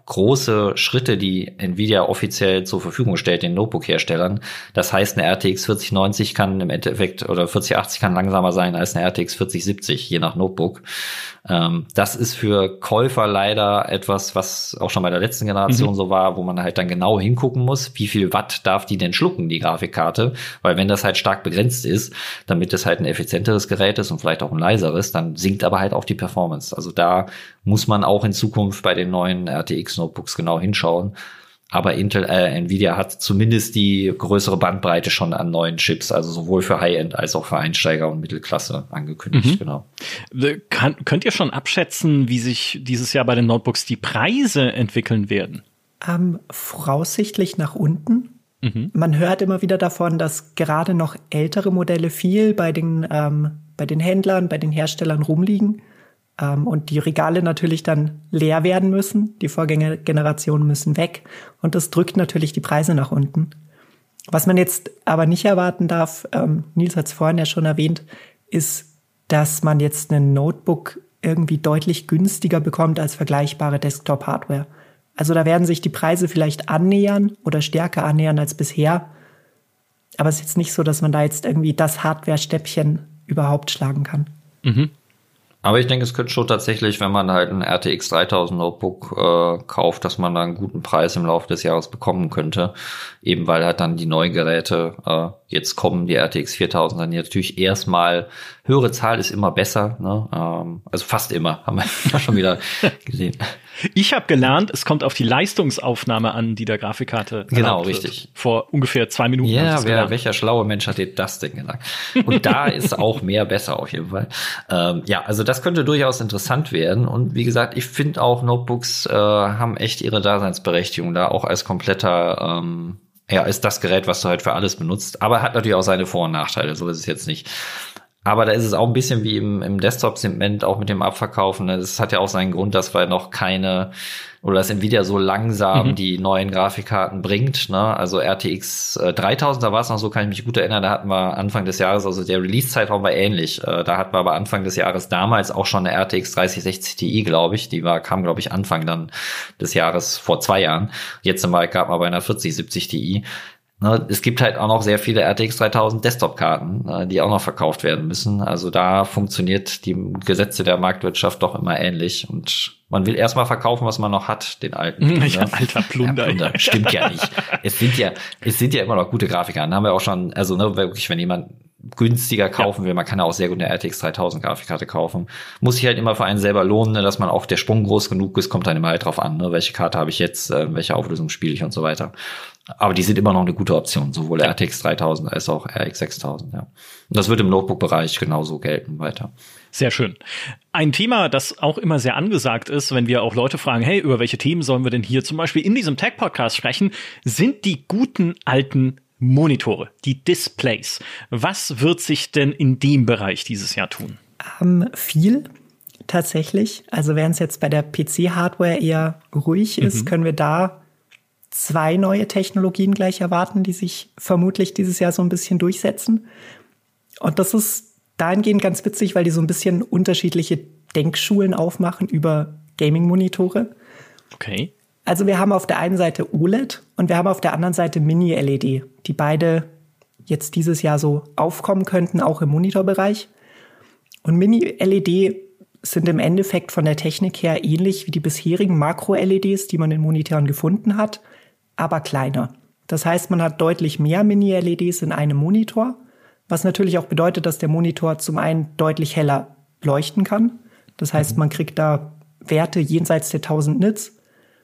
große Schritte, die Nvidia offiziell zur Verfügung stellt, den Notebook-Herstellern. Das heißt, eine R T X vierzig neunzig kann im Endeffekt, oder vierzig achtzig kann langsamer sein als eine R T X vierzig siebzig, je nach Notebook. Ähm, das ist für Käufer leider etwas, was auch schon bei der letzten Generation mhm. so war, wo man halt dann genau hingucken muss, wie viel Watt darf die denn schlucken, die Grafikkarte. Weil wenn das halt stark begrenzt ist, damit es halt ein effizienteres Gerät ist und vielleicht auch ein leiseres, dann sinkt aber halt auch die Performance. Also da muss man auch in Zukunft bei den neuen R T X-Notebooks genau hinschauen. Aber Intel, äh, Nvidia hat zumindest die größere Bandbreite schon an neuen Chips, also sowohl für High-End als auch für Einsteiger und Mittelklasse angekündigt, mhm. genau. Kann, könnt ihr schon abschätzen, wie sich dieses Jahr bei den Notebooks die Preise entwickeln werden? Ähm, voraussichtlich nach unten. Mhm. Man hört immer wieder davon, dass gerade noch ältere Modelle viel bei den, ähm, bei den Händlern, bei den Herstellern rumliegen. Um, und die Regale natürlich dann leer werden müssen. Die Vorgängergenerationen müssen weg. Und das drückt natürlich die Preise nach unten. Was man jetzt aber nicht erwarten darf, ähm, Nils hat es vorhin ja schon erwähnt, ist, dass man jetzt ein Notebook irgendwie deutlich günstiger bekommt als vergleichbare Desktop-Hardware. Also da werden sich die Preise vielleicht annähern oder stärker annähern als bisher. Aber es ist jetzt nicht so, dass man da jetzt irgendwie das Hardware-Stäbchen überhaupt schlagen kann. Mhm. Aber ich denke, es könnte schon tatsächlich, wenn man halt ein R T X dreitausend Notebook äh, kauft, dass man da einen guten Preis im Laufe des Jahres bekommen könnte. Eben weil halt dann die neuen Geräte äh, jetzt kommen, die R T X viertausend dann natürlich erstmal, höhere Zahl ist immer besser, ne? Ähm, also fast immer, haben wir ja schon wieder gesehen. Ich habe gelernt, es kommt auf die Leistungsaufnahme an, die der Grafikkarte genau, richtig. Wird. Vor ungefähr zwei Minuten. Ja, wer, welcher schlaue Mensch hat dir das denn gesagt? Und da ist auch mehr besser auf jeden Fall. Ähm, ja, also das könnte durchaus interessant werden. Und wie gesagt, ich finde auch Notebooks äh, haben echt ihre Daseinsberechtigung da, auch als kompletter, ähm, ja, als das Gerät, was du halt für alles benutzt. Aber hat natürlich auch seine Vor- und Nachteile, so ist es jetzt nicht. Aber da ist es auch ein bisschen wie im, im Desktop-Segment, auch mit dem Abverkaufen. Das hat ja auch seinen Grund, dass wir noch keine, oder dass Nvidia so langsam mhm. die neuen Grafikkarten bringt, ne? Also R T X äh, dreitausend, da war es noch so, kann ich mich gut erinnern, da hatten wir Anfang des Jahres, also der Release-Zeitraum war ähnlich. Äh, da hatten wir aber Anfang des Jahres damals auch schon eine R T X dreißig sechzig Ti, glaube ich. Die war, kam, glaube ich, Anfang dann des Jahres vor zwei Jahren. Jetzt sind wir gerade mal bei einer vierzig siebzig Ti. Es gibt halt auch noch sehr viele R T X dreitausend Desktop-Karten, die auch noch verkauft werden müssen. Also da funktioniert die Gesetze der Marktwirtschaft doch immer ähnlich. Und man will erstmal verkaufen, was man noch hat, den alten. Ja, alter Plunder. Ja, Plunder. Stimmt ja nicht. Es sind ja, es sind ja immer noch gute Grafikkarten. Haben wir auch schon, also ne, wirklich, wenn jemand günstiger kaufen will, man kann ja auch sehr gut eine R T X dreitausend Grafikkarte kaufen. Muss sich halt immer für einen selber lohnen, ne, dass man auch der Sprung groß genug ist, kommt dann immer halt drauf an, ne, welche Karte habe ich jetzt, äh, welche Auflösung spiele ich und so weiter. Aber die sind immer noch eine gute Option, sowohl R T X dreitausend als auch R X sechstausend, ja. Und das wird im Notebook-Bereich genauso gelten weiter. Sehr schön. Ein Thema, das auch immer sehr angesagt ist, wenn wir auch Leute fragen, hey, über welche Themen sollen wir denn hier zum Beispiel in diesem Tech-Podcast sprechen, sind die guten alten Monitore, die Displays. Was wird sich denn in dem Bereich dieses Jahr tun? Ähm, viel tatsächlich. Also während es jetzt bei der P C-Hardware eher ruhig ist, mhm. können wir da zwei neue Technologien gleich erwarten, die sich vermutlich dieses Jahr so ein bisschen durchsetzen. Und das ist dahingehend ganz witzig, weil die so ein bisschen unterschiedliche Denkschulen aufmachen über Gaming-Monitore. Okay. Also wir haben auf der einen Seite O L E D und wir haben auf der anderen Seite Mini-L E D, die beide jetzt dieses Jahr so aufkommen könnten, auch im Monitorbereich. Und Mini-L E D sind im Endeffekt von der Technik her ähnlich wie die bisherigen Makro-L E Ds, die man in Monitoren gefunden hat, aber kleiner. Das heißt, man hat deutlich mehr Mini-L E Ds in einem Monitor, was natürlich auch bedeutet, dass der Monitor zum einen deutlich heller leuchten kann. Das heißt, man kriegt da Werte jenseits der tausend Nits.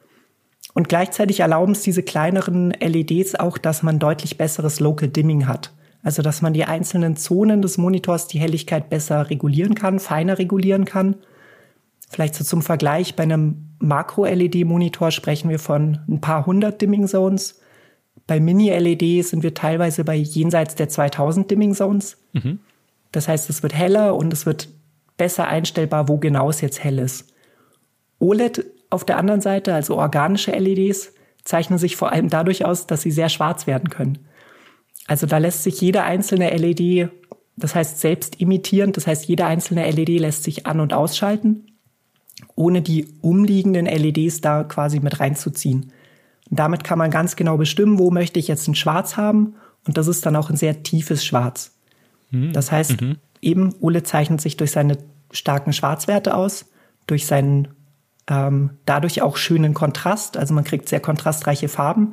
Und gleichzeitig erlauben es diese kleineren L E Ds auch, dass man deutlich besseres Local Dimming hat. Also, dass man die einzelnen Zonen des Monitors, die Helligkeit besser regulieren kann, feiner regulieren kann. Vielleicht so zum Vergleich, bei einem Makro-L E D-Monitor sprechen wir von ein paar hundert Dimming Zones. Bei Mini-L E D sind wir teilweise bei jenseits der zweitausend Dimming Zones. Mhm. Das heißt, es wird heller und es wird besser einstellbar, wo genau es jetzt hell ist. O L E D auf der anderen Seite, also organische L E Ds, zeichnen sich vor allem dadurch aus, dass sie sehr schwarz werden können. Also da lässt sich jede einzelne L E D, das heißt selbst imitierend, das heißt jede einzelne L E D lässt sich an- und ausschalten. ohne die umliegenden L E Ds da quasi mit reinzuziehen. Und damit kann man ganz genau bestimmen, wo möchte ich jetzt ein Schwarz haben. Und das ist dann auch ein sehr tiefes Schwarz. Mhm. Das heißt, mhm. eben O L E D zeichnet sich durch seine starken Schwarzwerte aus, durch seinen ähm, dadurch auch schönen Kontrast. Also man kriegt sehr kontrastreiche Farben.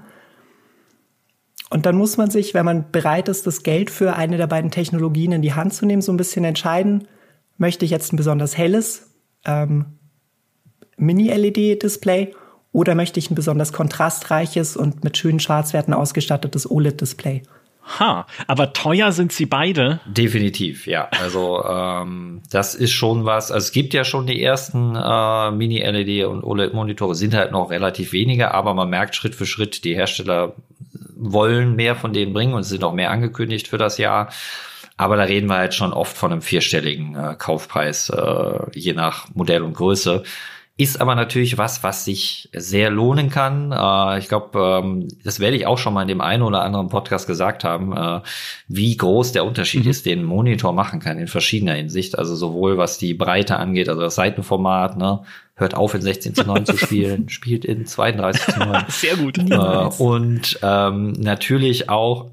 Und dann muss man sich, wenn man bereit ist, das Geld für eine der beiden Technologien in die Hand zu nehmen, so ein bisschen entscheiden, möchte ich jetzt ein besonders helles ähm, Mini-L E D-Display oder möchte ich ein besonders kontrastreiches und mit schönen Schwarzwerten ausgestattetes O L E D-Display? Ha, aber teuer sind sie beide? Definitiv, ja. Also ähm, das ist schon was. Also es gibt ja schon die ersten äh, Mini-L E D und O L E D-Monitore, sind halt noch relativ wenige, aber man merkt Schritt für Schritt, die Hersteller wollen mehr von denen bringen und es sind auch mehr angekündigt für das Jahr. Aber da reden wir halt schon oft von einem vierstelligen äh, Kaufpreis, äh, je nach Modell und Größe. Ist aber natürlich was, was sich sehr lohnen kann. Äh, ich glaube, ähm, das werde ich auch schon mal in dem einen oder anderen Podcast gesagt haben, äh, wie groß der Unterschied mhm. ist, den ein Monitor machen kann in verschiedener Hinsicht. Also sowohl was die Breite angeht, also das Seitenformat, ne, hört auf in sechzehn zu neun zu spielen, spielt in zweiunddreißig zu neun. Sehr gut. Äh, und ähm, natürlich auch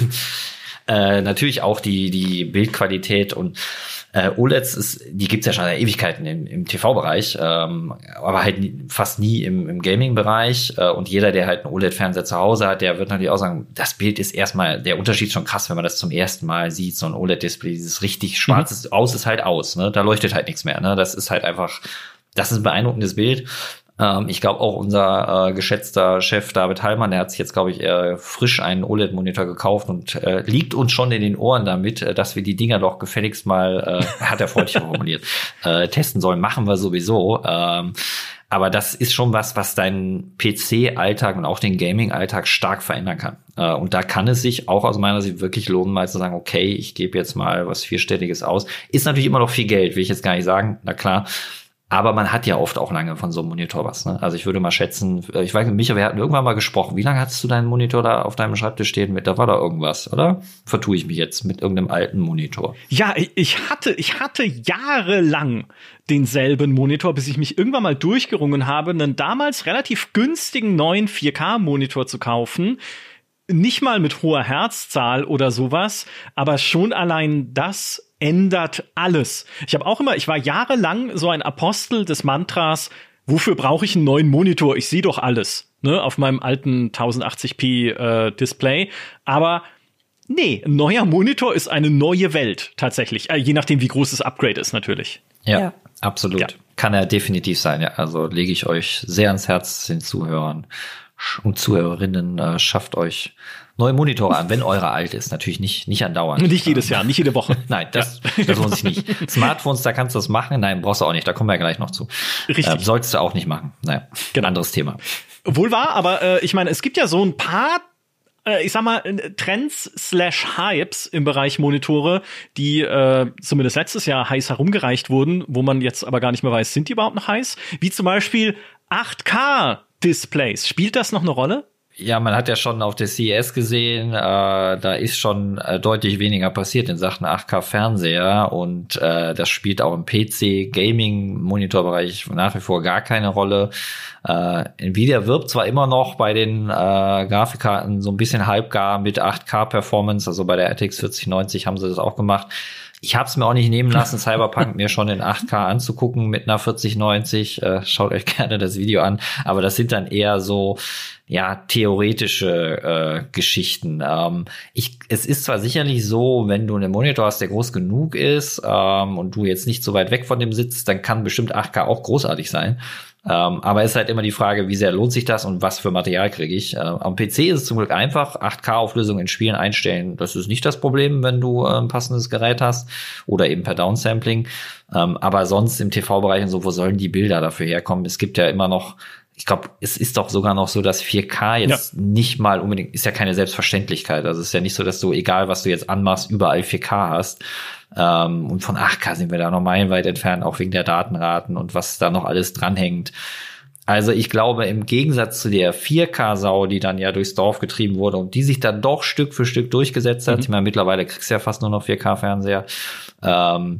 äh, natürlich auch die die Bildqualität und Äh, O L E Ds, ist, die gibt's ja schon seit Ewigkeiten im, im T V-Bereich, ähm, aber halt nie, fast nie im, im Gaming-Bereich. Äh, und jeder, der halt einen O L E D-Fernseher zu Hause hat, der wird natürlich auch sagen, das Bild ist erstmal, der Unterschied ist schon krass, wenn man das zum ersten Mal sieht, so ein O L E D-Display, dieses richtig schwarzes mhm. Aus ist halt aus, ne? Da leuchtet halt nichts mehr, ne? Das ist halt einfach, das ist ein beeindruckendes Bild. Ich glaube auch unser äh, geschätzter Chef David Hallmann, der hat sich jetzt, glaube ich, äh, frisch einen O L E D-Monitor gekauft und äh, liegt uns schon in den Ohren damit, äh, dass wir die Dinger doch gefälligst mal, äh, hat er freundlich formuliert, äh, testen sollen. Machen wir sowieso. Ähm, aber das ist schon was, was deinen P C-Alltag und auch den Gaming-Alltag stark verändern kann. Äh, und da kann es sich auch aus meiner Sicht wirklich lohnen, mal zu sagen, okay, ich gebe jetzt mal was Vierstelliges aus. Ist natürlich immer noch viel Geld, will ich jetzt gar nicht sagen, na klar. Aber man hat ja oft auch lange von so einem Monitor was, ne? Also ich würde mal schätzen, ich weiß nicht, Micha, wir hatten irgendwann mal gesprochen. Wie lange hattest du deinen Monitor da auf deinem Schreibtisch stehen? Mit, da war da irgendwas, oder? Vertue ich mich jetzt mit irgendeinem alten Monitor? Ja, ich hatte, ich hatte jahrelang denselben Monitor, bis ich mich irgendwann mal durchgerungen habe, einen damals relativ günstigen neuen vier K-Monitor zu kaufen. Nicht mal mit hoher Herzzahl oder sowas, aber schon allein das ändert alles. Ich habe auch immer, ich war jahrelang so ein Apostel des Mantras, wofür brauche ich einen neuen Monitor? Ich sehe doch alles, ne, auf meinem alten tausendachtzig p äh, Display. Aber nee, ein neuer Monitor ist eine neue Welt tatsächlich. Äh, je nachdem, wie groß das Upgrade ist natürlich. Ja, ja. Absolut. Ja. Kann er definitiv sein. Ja. Also lege ich euch sehr ans Herz, den Zuhörern und Zuhörerinnen, äh, schafft euch neue Monitore an, wenn eure alt ist. Natürlich nicht nicht andauernd. Nicht jedes Jahr, nicht jede Woche. Nein, das, ja. das lohnt sich nicht. Smartphones, da kannst du das machen. Nein, brauchst du auch nicht. Da kommen wir ja gleich noch zu. Richtig. Äh, sollst du auch nicht machen. Naja, genau. Anderes Thema. Wohl wahr, aber äh, ich meine, es gibt ja so ein paar, äh, ich sag mal, Trends slash Hypes im Bereich Monitore, die äh, zumindest letztes Jahr heiß herumgereicht wurden, wo man jetzt aber gar nicht mehr weiß, sind die überhaupt noch heiß? Wie zum Beispiel acht K Displays. Spielt das noch eine Rolle? Ja, man hat ja schon auf der C E S gesehen, äh, da ist schon äh, deutlich weniger passiert in Sachen acht K Fernseher und äh, das spielt auch im P C Gaming Monitorbereich nach wie vor gar keine Rolle. Äh, Nvidia wirbt zwar immer noch bei den äh, Grafikkarten so ein bisschen halbgar mit acht K Performance, also bei der R T X vierzig neunzig haben sie das auch gemacht. Ich habe es mir auch nicht nehmen lassen, Cyberpunk mir schon in acht K anzugucken mit einer vierzig neunzig. Äh, schaut euch gerne das Video an. Aber das sind dann eher so, ja, theoretische äh, Geschichten. Ähm, ich, es ist zwar sicherlich so, wenn du einen Monitor hast, der groß genug ist ähm, und du jetzt nicht so weit weg von dem sitzt, dann kann bestimmt acht K auch großartig sein. Ähm, aber es ist halt immer die Frage, wie sehr lohnt sich das und was für Material kriege ich. Ähm, am P C ist es zum Glück einfach, acht K Auflösung in Spielen einstellen. Das ist nicht das Problem, wenn du äh, ein passendes Gerät hast oder eben per Downsampling. Ähm, aber sonst im T V-Bereich und so, wo sollen die Bilder dafür herkommen? Es gibt ja immer noch, ich glaube, es ist doch sogar noch so, dass vier K jetzt ja. nicht mal unbedingt, ist ja keine Selbstverständlichkeit. Also es ist ja nicht so, dass du, egal was du jetzt anmachst, überall vier K hast. Ähm, und von acht K sind wir da noch meilenweit entfernt, auch wegen der Datenraten und was da noch alles dranhängt. Also ich glaube, im Gegensatz zu der vier K-Sau, die dann ja durchs Dorf getrieben wurde und die sich dann doch Stück für Stück durchgesetzt hat, mhm. ich meine, mittlerweile kriegst du ja fast nur noch vier K-Fernseher, ähm,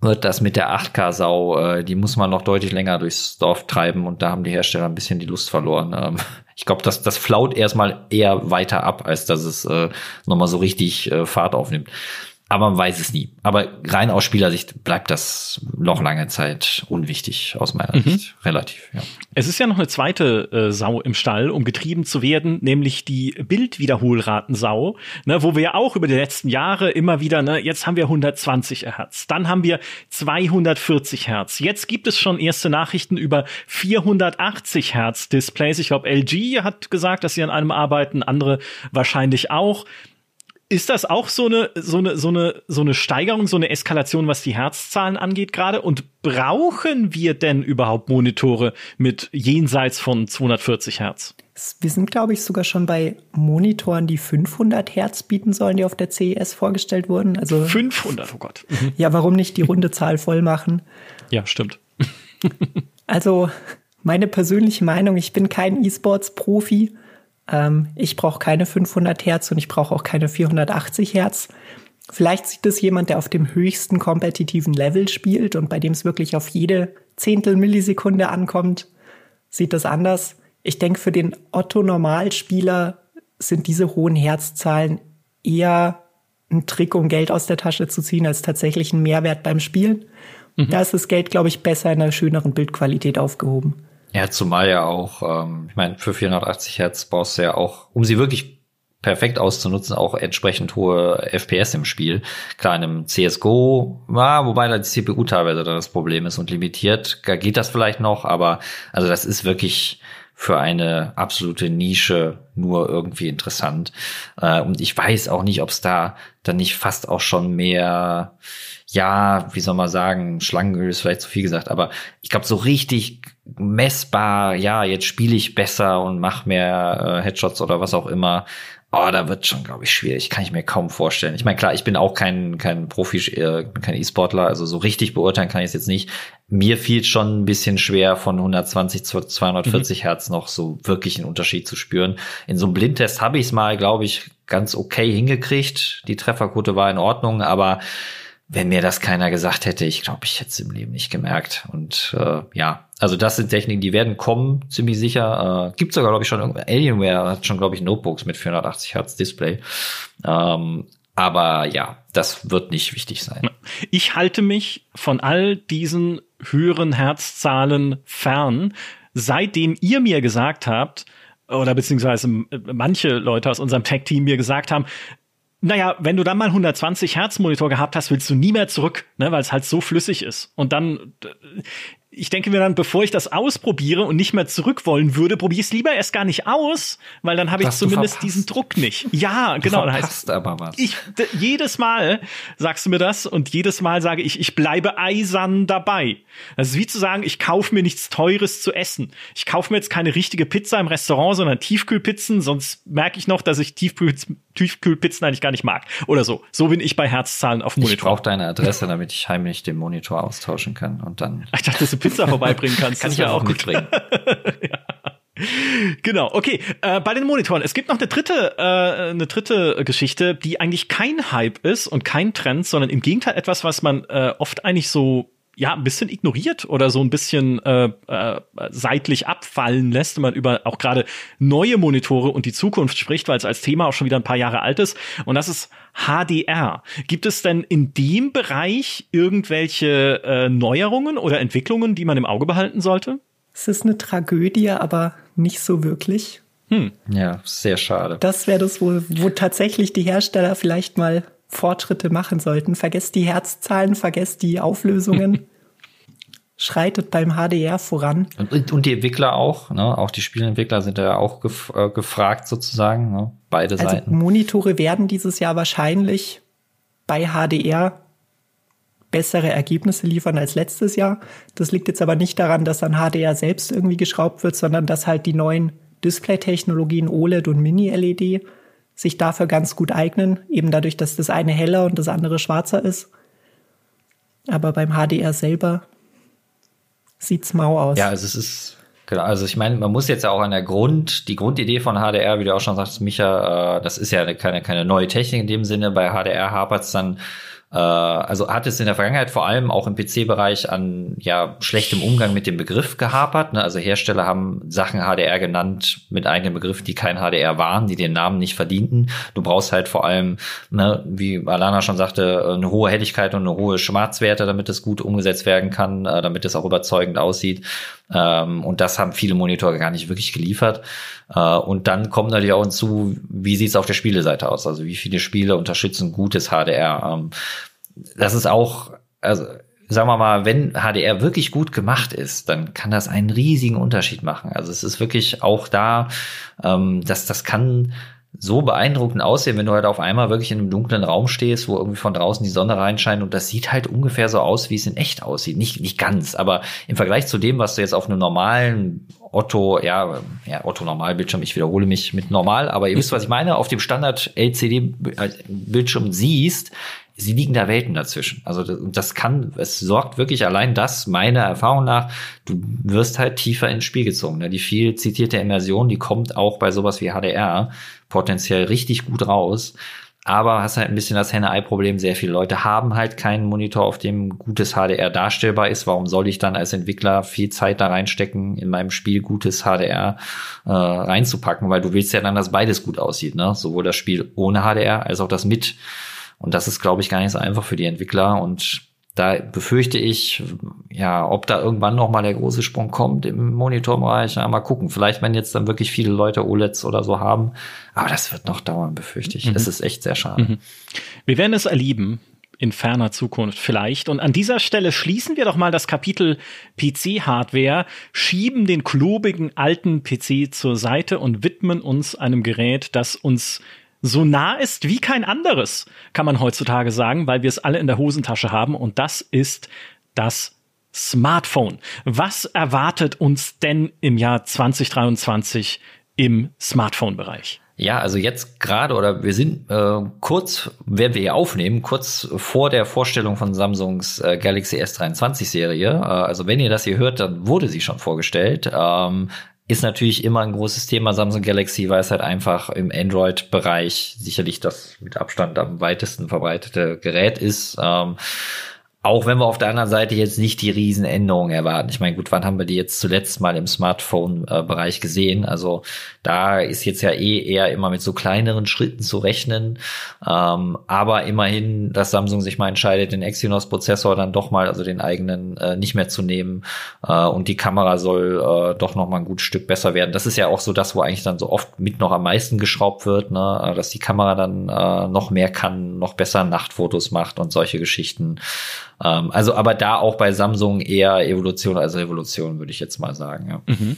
wird das mit der acht K-Sau, äh, die muss man noch deutlich länger durchs Dorf treiben und da haben die Hersteller ein bisschen die Lust verloren. Ähm, ich glaube, das, das flaut erstmal eher weiter ab, als dass es äh, nochmal so richtig äh, Fahrt aufnimmt. Aber man weiß es nie. Aber rein aus Spielersicht bleibt das noch lange Zeit unwichtig, aus meiner mhm. Sicht. Relativ, ja. Es ist ja noch eine zweite äh, Sau im Stall, um getrieben zu werden, nämlich die Bildwiederholratensau, ne, wo wir ja auch über die letzten Jahre immer wieder, ne, jetzt haben wir hundertzwanzig Hertz, dann haben wir zweihundertvierzig Hertz. Jetzt gibt es schon erste Nachrichten über vierhundertachtzig Hertz Displays. Ich glaube, L G hat gesagt, dass sie an einem arbeiten, andere wahrscheinlich auch. Ist das auch so eine, so eine, so eine, so eine Steigerung, so eine Eskalation, was die Herzzahlen angeht gerade? Und brauchen wir denn überhaupt Monitore mit jenseits von zweihundertvierzig Hertz? Wir sind, glaube ich, sogar schon bei Monitoren, die fünfhundert Hertz bieten sollen, die auf der C E S vorgestellt wurden. Also fünfhundert, oh Gott. Mhm. Ja, warum nicht die runde Zahl voll machen? Ja, stimmt. Also, meine persönliche Meinung, ich bin kein E-Sports-Profi. Ähm, ich brauche keine fünfhundert Hertz und ich brauche auch keine vierhundertachtzig Hertz. Vielleicht sieht es jemand, der auf dem höchsten kompetitiven Level spielt und bei dem es wirklich auf jede Zehntel Millisekunde ankommt, sieht das anders. Ich denke, für den Otto-Normalspieler sind diese hohen Herzzahlen eher ein Trick, um Geld aus der Tasche zu ziehen, als tatsächlich ein Mehrwert beim Spielen. Mhm. Da ist das Geld, glaube ich, besser in einer schöneren Bildqualität aufgehoben. Ja, zumal ja auch, ähm, ich meine, für vierhundertachtzig Hertz brauchst du ja auch, um sie wirklich perfekt auszunutzen, auch entsprechend hohe F P S im Spiel. Klar, in einem C S G O, ja, wobei da die C P U teilweise dann das Problem ist und limitiert, da geht das vielleicht noch, aber also das ist wirklich für eine absolute Nische nur irgendwie interessant. Äh, und ich weiß auch nicht, ob es da dann nicht fast auch schon mehr, ja, wie soll man sagen, Schlangenöl ist vielleicht zu viel gesagt, aber ich glaube, so richtig messbar, ja, jetzt spiele ich besser und mache mehr äh, Headshots oder was auch immer. Oh, da wird schon, glaube ich, schwierig. Kann ich mir kaum vorstellen. Ich meine, klar, ich bin auch kein kein Profi, äh, kein E-Sportler, also so richtig beurteilen kann ich es jetzt nicht. Mir fiel schon ein bisschen schwer, von hundertzwanzig zu zweihundertvierzig mhm. Hertz noch so wirklich einen Unterschied zu spüren. In so einem Blindtest habe ich es mal, glaube ich, ganz okay hingekriegt. Die Trefferquote war in Ordnung, aber wenn mir das keiner gesagt hätte, ich glaube, ich hätte es im Leben nicht gemerkt. Und äh, ja, also das sind Techniken, die werden kommen, ziemlich sicher. Äh, gibt sogar, glaube ich, schon, Alienware hat schon, glaube ich, Notebooks mit vierhundertachtzig Hertz Display. Ähm, aber ja, das wird nicht wichtig sein. Ich halte mich von all diesen höheren Herzzahlen fern, seitdem ihr mir gesagt habt, oder beziehungsweise manche Leute aus unserem Tech-Team mir gesagt haben, naja, wenn du dann mal hundertzwanzig Hertz Monitor gehabt hast, willst du nie mehr zurück, ne, weil es halt so flüssig ist. Und dann, ich denke mir dann, bevor ich das ausprobiere und nicht mehr zurück wollen würde, probiere ich es lieber erst gar nicht aus, weil dann habe ich zumindest diesen Druck nicht. Ja, du genau. Verpasst heißt, aber was. Ich, d- jedes Mal sagst du mir das und jedes Mal sage ich, ich bleibe eisern dabei. Das ist wie zu sagen, ich kaufe mir nichts Teures zu essen. Ich kaufe mir jetzt keine richtige Pizza im Restaurant, sondern Tiefkühlpizzen, sonst merke ich noch, dass ich Tiefkühl, Tiefkühlpizzen eigentlich gar nicht mag. Oder so. So bin ich bei Herzzahlen auf dem Monitor. Ich brauche deine Adresse, damit ich heimlich den Monitor austauschen kann und dann. Ich dachte, dass du Pizza vorbeibringen kannst. Kann ich ja auch mitbringen. Ja. Genau, okay. Äh, bei den Monitoren. Es gibt noch eine dritte, äh, eine dritte Geschichte, die eigentlich kein Hype ist und kein Trend, sondern im Gegenteil etwas, was man äh, oft eigentlich so ja ein bisschen ignoriert oder so ein bisschen äh, äh, seitlich abfallen lässt, wenn man über auch gerade neue Monitore und die Zukunft spricht, weil es als Thema auch schon wieder ein paar Jahre alt ist. Und das ist H D R. Gibt es denn in dem Bereich irgendwelche äh, Neuerungen oder Entwicklungen, die man im Auge behalten sollte? Es ist eine Tragödie, aber nicht so wirklich. Hm. Ja, sehr schade. Das wäre das, wo, wo tatsächlich die Hersteller vielleicht mal Fortschritte machen sollten. Vergesst die Herzzahlen, vergesst die Auflösungen. Schreitet beim H D R voran. Und, und die Entwickler auch, ne? Auch die Spieleentwickler sind ja auch gef- äh, gefragt sozusagen, ne? Beide also Seiten. Monitore werden dieses Jahr wahrscheinlich bei H D R bessere Ergebnisse liefern als letztes Jahr. Das liegt jetzt aber nicht daran, dass an H D R selbst irgendwie geschraubt wird, sondern dass halt die neuen Display-Technologien O L E D und Mini-L E D sich dafür ganz gut eignen, eben dadurch, dass das eine heller und das andere schwarzer ist. Aber beim H D R selber sieht's mau aus. Ja, also es ist, genau, also ich meine, man muss jetzt ja auch an der Grund, die Grundidee von H D R, wie du auch schon sagst, Micha, äh, das ist ja keine, keine neue Technik in dem Sinne. Bei H D R hapert es dann Äh, also hat es in der Vergangenheit vor allem auch im P C-Bereich an ja schlechtem Umgang mit dem Begriff gehapert. Ne? Also Hersteller haben Sachen H D R genannt mit eigenen Begriffen, die kein H D R waren, die den Namen nicht verdienten. Du brauchst halt vor allem, ne, wie Alana schon sagte, eine hohe Helligkeit und eine hohe Schwarzwerte, damit es gut umgesetzt werden kann, äh, damit es auch überzeugend aussieht. Ähm, und das haben viele Monitore gar nicht wirklich geliefert. Äh, und dann kommt natürlich auch hinzu, wie sieht es auf der Spieleseite aus? Also wie viele Spiele unterstützen gutes H D R? Ähm, das ist auch, also sagen wir mal, wenn H D R wirklich gut gemacht ist, dann kann das einen riesigen Unterschied machen. Also es ist wirklich auch da, ähm, dass das kann so beeindruckend aussehen, wenn du halt auf einmal wirklich in einem dunklen Raum stehst, wo irgendwie von draußen die Sonne reinscheint und das sieht halt ungefähr so aus, wie es in echt aussieht. Nicht nicht ganz, aber im Vergleich zu dem, was du jetzt auf einem normalen Otto, ja, ja Otto-Normalbildschirm, ich wiederhole mich mit normal, aber ihr wisst, was ich meine, auf dem Standard-L C D-Bildschirm siehst, sie liegen da Welten dazwischen. Also das, das kann, es sorgt wirklich allein das, meiner Erfahrung nach, du wirst halt tiefer ins Spiel gezogen. Ne? Die viel zitierte Immersion, die kommt auch bei sowas wie H D R potenziell richtig gut raus. Aber hast halt ein bisschen das Henne-Ei-Problem. Sehr viele Leute haben halt keinen Monitor, auf dem gutes H D R darstellbar ist. Warum soll ich dann als Entwickler viel Zeit da reinstecken, in meinem Spiel gutes H D R äh, reinzupacken? Weil du willst ja dann, dass beides gut aussieht, ne? Sowohl das Spiel ohne H D R als auch das mit. Und das ist, glaube ich, gar nicht so einfach für die Entwickler. Und da befürchte ich, ja, ob da irgendwann noch mal der große Sprung kommt im Monitorbereich. Ja, mal gucken. Vielleicht, wenn jetzt dann wirklich viele Leute O L E Ds oder so haben. Aber das wird noch dauern, befürchte ich. Mhm. Das ist echt sehr schade. Mhm. Wir werden es erleben. In ferner Zukunft vielleicht. Und an dieser Stelle schließen wir doch mal das Kapitel P C-Hardware, schieben den klobigen alten P C zur Seite und widmen uns einem Gerät, das uns so nah ist wie kein anderes, kann man heutzutage sagen, weil wir es alle in der Hosentasche haben. Und das ist das Smartphone. Was erwartet uns denn im Jahr zwanzig dreiundzwanzig im Smartphone-Bereich? Ja, also jetzt gerade, oder wir sind äh, kurz, werden wir hier aufnehmen, kurz vor der Vorstellung von Samsungs äh, Galaxy S dreiundzwanzig-Serie. Äh, also wenn ihr das hier hört, dann wurde sie schon vorgestellt. Ähm, Ist natürlich immer ein großes Thema, Samsung Galaxy, weil es halt einfach im Android-Bereich sicherlich das mit Abstand am weitesten verbreitete Gerät ist. Ähm, auch wenn wir auf der anderen Seite jetzt nicht die Riesenänderungen erwarten. Ich meine, gut, wann haben wir die jetzt zuletzt mal im Smartphone-Bereich gesehen? Also da ist jetzt ja eh eher immer mit so kleineren Schritten zu rechnen. Ähm, aber immerhin, dass Samsung sich mal entscheidet, den Exynos-Prozessor dann doch mal, also den eigenen, äh, nicht mehr zu nehmen. Äh, und die Kamera soll äh, doch noch mal ein gutes Stück besser werden. Das ist ja auch so das, wo eigentlich dann so oft mit noch am meisten geschraubt wird, ne? Dass die Kamera dann äh, noch mehr kann, noch besser Nachtfotos macht und solche Geschichten. Ähm, also aber da auch bei Samsung eher Evolution als Revolution, würde ich jetzt mal sagen. Ja. Mhm.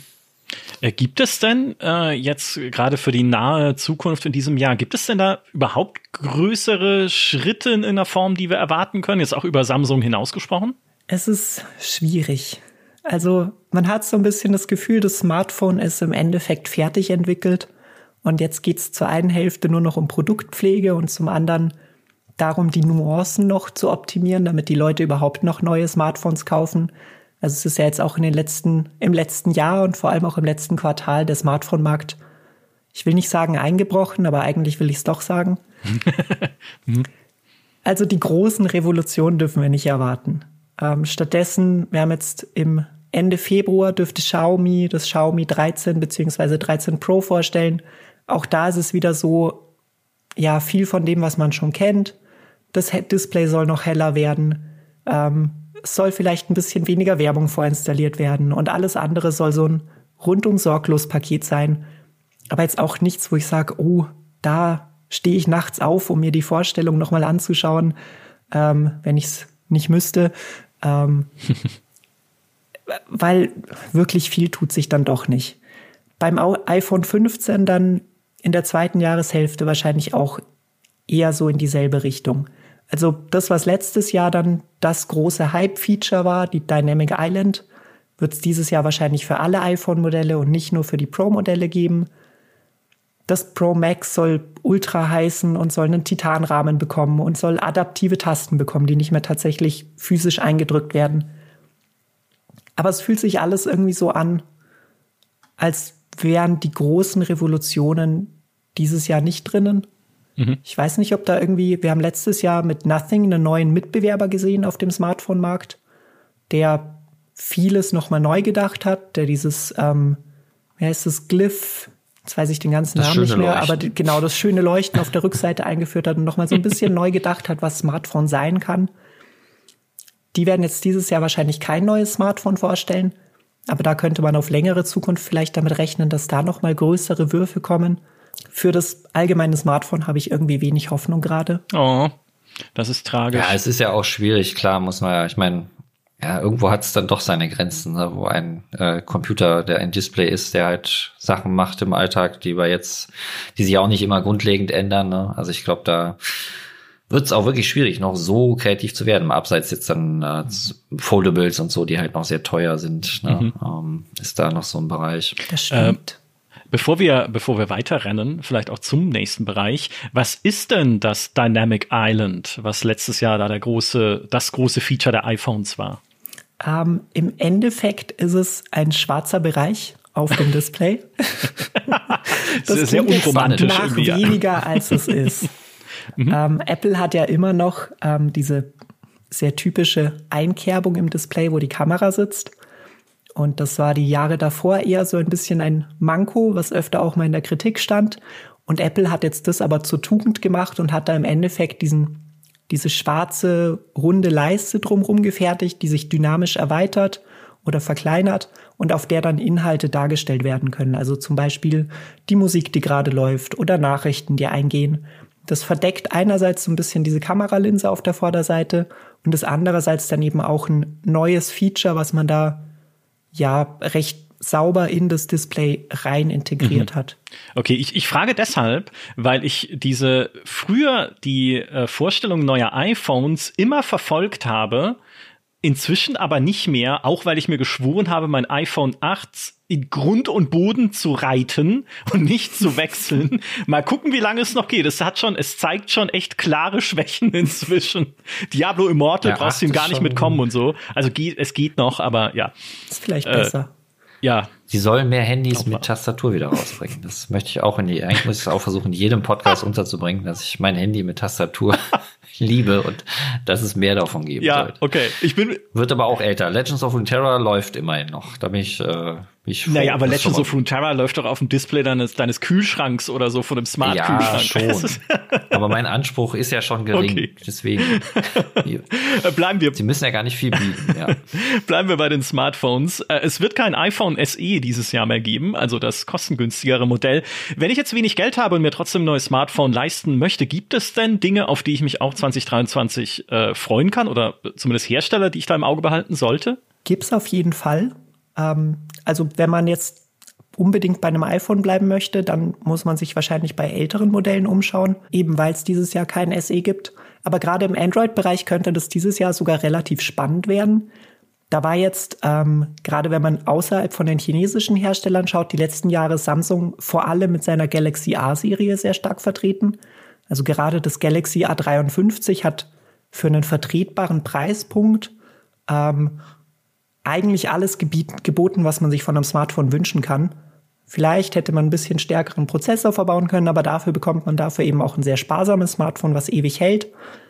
Gibt es denn äh, jetzt gerade für die nahe Zukunft in diesem Jahr, gibt es denn da überhaupt größere Schritte in einer Form, die wir erwarten können? Jetzt auch über Samsung hinausgesprochen? Es ist schwierig. Also man hat so ein bisschen das Gefühl, das Smartphone ist im Endeffekt fertig entwickelt und jetzt geht es zur einen Hälfte nur noch um Produktpflege und zum anderen darum, die Nuancen noch zu optimieren, damit die Leute überhaupt noch neue Smartphones kaufen. Also es ist ja jetzt auch in den letzten, im letzten Jahr und vor allem auch im letzten Quartal der Smartphone-Markt, ich will nicht sagen eingebrochen, aber eigentlich will ich es doch sagen. Also die großen Revolutionen dürfen wir nicht erwarten. Ähm, stattdessen, wir haben jetzt im Ende Februar dürfte Xiaomi das Xiaomi dreizehn bzw. dreizehn Pro vorstellen. Auch da ist es wieder so, ja, viel von dem, was man schon kennt. Das Display soll noch heller werden. Ähm, es soll vielleicht ein bisschen weniger Werbung vorinstalliert werden. Und alles andere soll so ein rundum sorglos Paket sein. Aber jetzt auch nichts, wo ich sage, oh, da stehe ich nachts auf, um mir die Vorstellung nochmal anzuschauen, ähm, wenn ich es nicht müsste. Ähm, weil wirklich viel tut sich dann doch nicht. Beim iPhone fünfzehn dann in der zweiten Jahreshälfte wahrscheinlich auch eher so in dieselbe Richtung. Also das, was letztes Jahr dann das große Hype-Feature war, die Dynamic Island, wird es dieses Jahr wahrscheinlich für alle iPhone-Modelle und nicht nur für die Pro-Modelle geben. Das Pro Max soll Ultra heißen und soll einen Titanrahmen bekommen und soll adaptive Tasten bekommen, die nicht mehr tatsächlich physisch eingedrückt werden. Aber es fühlt sich alles irgendwie so an, als wären die großen Revolutionen dieses Jahr nicht drinnen. Mhm. Ich weiß nicht, ob da irgendwie, wir haben letztes Jahr mit Nothing einen neuen Mitbewerber gesehen auf dem Smartphone-Markt, der vieles nochmal neu gedacht hat, der dieses, ähm, wie heißt das, Glyph, jetzt weiß ich den ganzen das Namen nicht mehr, Leuchten. aber die, genau das schöne Leuchten auf der Rückseite eingeführt hat und nochmal so ein bisschen neu gedacht hat, was Smartphone sein kann. Die werden jetzt dieses Jahr wahrscheinlich kein neues Smartphone vorstellen, aber da könnte man auf längere Zukunft vielleicht damit rechnen, dass da nochmal größere Würfe kommen. Für das allgemeine Smartphone habe ich irgendwie wenig Hoffnung gerade. Oh, das ist tragisch. Ja, es ist ja auch schwierig, klar, muss man ja, ich meine, ja, irgendwo hat es dann doch seine Grenzen, ne, wo ein äh, Computer, der ein Display ist, der halt Sachen macht im Alltag, die wir jetzt, die sich auch nicht immer grundlegend ändern. Ne? Also ich glaube, da wird es auch wirklich schwierig, noch so kreativ zu werden. Mal abseits jetzt dann äh, Foldables und so, die halt noch sehr teuer sind. Ne? Mhm. Ähm, ist da noch so ein Bereich. Das stimmt. Äh, Bevor wir, bevor wir weiterrennen, vielleicht auch zum nächsten Bereich. Was ist denn das Dynamic Island, was letztes Jahr da der große, das große Feature der iPhones war? Ähm, Im Endeffekt ist es ein schwarzer Bereich auf dem Display. Das ist sehr unromantisch. Nach weniger, als es ist. mhm. ähm, Apple hat ja immer noch ähm, diese sehr typische Einkerbung im Display, wo die Kamera sitzt. Und das war die Jahre davor eher so ein bisschen ein Manko, was öfter auch mal in der Kritik stand. Und Apple hat jetzt das aber zur Tugend gemacht und hat da im Endeffekt diesen, diese schwarze, runde Leiste drumherum gefertigt, die sich dynamisch erweitert oder verkleinert und auf der dann Inhalte dargestellt werden können. Also zum Beispiel die Musik, die gerade läuft oder Nachrichten, die eingehen. Das verdeckt einerseits so ein bisschen diese Kameralinse auf der Vorderseite und das andererseits dann eben auch ein neues Feature, was man da ja recht sauber in das Display rein integriert mhm. hat. Okay, ich, ich frage deshalb, weil ich diese früher die äh, Vorstellung neuer iPhones immer verfolgt habe, inzwischen aber nicht mehr, auch weil ich mir geschworen habe, mein iPhone acht in Grund und Boden zu reiten und nicht zu wechseln. Mal gucken, wie lange es noch geht. Es hat schon, es zeigt schon echt klare Schwächen inzwischen. Diablo Immortal ja, brauchst du ihm gar nicht mitkommen und so. Also geht, es geht noch, aber ja. Ist vielleicht äh, besser. Ja. Sie sollen mehr Handys mit Tastatur wieder rausbringen. Das möchte ich auch in die, eigentlich muss ich es auch versuchen, in jedem Podcast unterzubringen, dass ich mein Handy mit Tastatur liebe und dass es mehr davon geben ja, sollte. Okay. Ich bin Wird aber auch älter. Legends of Runeterra läuft immerhin noch. Da bin ich, äh, bin ich froh. Naja, aber Legends of Runeterra läuft doch auf dem Display deines, deines Kühlschranks oder so, von dem Smart-Kühlschrank. Ja, schon. Aber mein Anspruch ist ja schon gering. Okay. Deswegen. Bleiben wir. Sie müssen ja gar nicht viel bieten, ja. Bleiben wir bei den Smartphones. Es wird kein iPhone S E dieses Jahr mehr geben, also das kostengünstigere Modell. Wenn ich jetzt wenig Geld habe und mir trotzdem ein neues Smartphone leisten möchte, gibt es denn Dinge, auf die ich mich auch zwanzig dreiundzwanzig äh, freuen kann oder zumindest Hersteller, die ich da im Auge behalten sollte? Gibt's auf jeden Fall. Ähm, also wenn man jetzt unbedingt bei einem iPhone bleiben möchte, dann muss man sich wahrscheinlich bei älteren Modellen umschauen, eben weil es dieses Jahr kein S E gibt. Aber gerade im Android-Bereich könnte das dieses Jahr sogar relativ spannend werden. Da war jetzt, ähm, gerade wenn man außerhalb von den chinesischen Herstellern schaut, die letzten Jahre Samsung vor allem mit seiner Galaxy A-Serie sehr stark vertreten. Also gerade das Galaxy A dreiundfünfzig hat für einen vertretbaren Preispunkt ähm, eigentlich alles gebiet, geboten, was man sich von einem Smartphone wünschen kann. Vielleicht hätte man ein bisschen stärkeren Prozessor verbauen können, aber dafür bekommt man dafür eben auch ein sehr sparsames Smartphone, was ewig hält.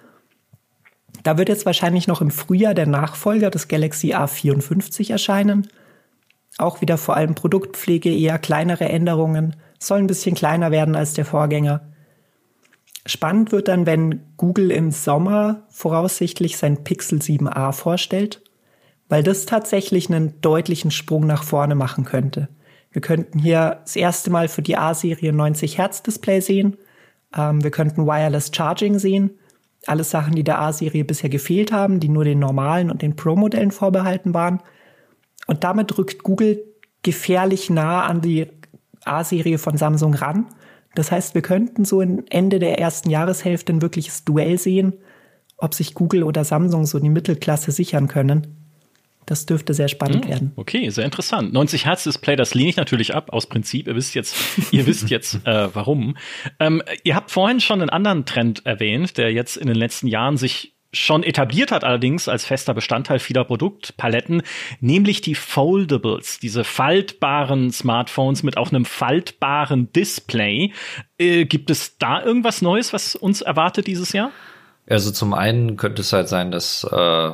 Da wird jetzt wahrscheinlich noch im Frühjahr der Nachfolger des Galaxy A vierundfünfzig erscheinen. Auch wieder vor allem Produktpflege, eher kleinere Änderungen, soll ein bisschen kleiner werden als der Vorgänger. Spannend wird dann, wenn Google im Sommer voraussichtlich sein Pixel sieben a vorstellt, weil das tatsächlich einen deutlichen Sprung nach vorne machen könnte. Wir könnten hier das erste Mal für die A-Serie neunzig Hertz Display sehen. Ähm, wir könnten Wireless Charging sehen. Alles Sachen, die der A-Serie bisher gefehlt haben, die nur den normalen und den Pro-Modellen vorbehalten waren. Und damit rückt Google gefährlich nah an die A-Serie von Samsung ran. Das heißt, wir könnten so Ende der ersten Jahreshälfte ein wirkliches Duell sehen, ob sich Google oder Samsung so die Mittelklasse sichern können. Das dürfte sehr spannend hm, werden. Okay, sehr interessant. neunzig Hertz Display, das lehne ich natürlich ab, aus Prinzip. Ihr wisst jetzt, ihr wisst jetzt, äh, warum. Ähm, ihr habt vorhin schon einen anderen Trend erwähnt, der jetzt in den letzten Jahren sich schon etabliert hat allerdings als fester Bestandteil vieler Produktpaletten, nämlich die Foldables, diese faltbaren Smartphones mit auch einem faltbaren Display. Äh, gibt es da irgendwas Neues, was uns erwartet dieses Jahr? Also zum einen könnte es halt sein, dass äh,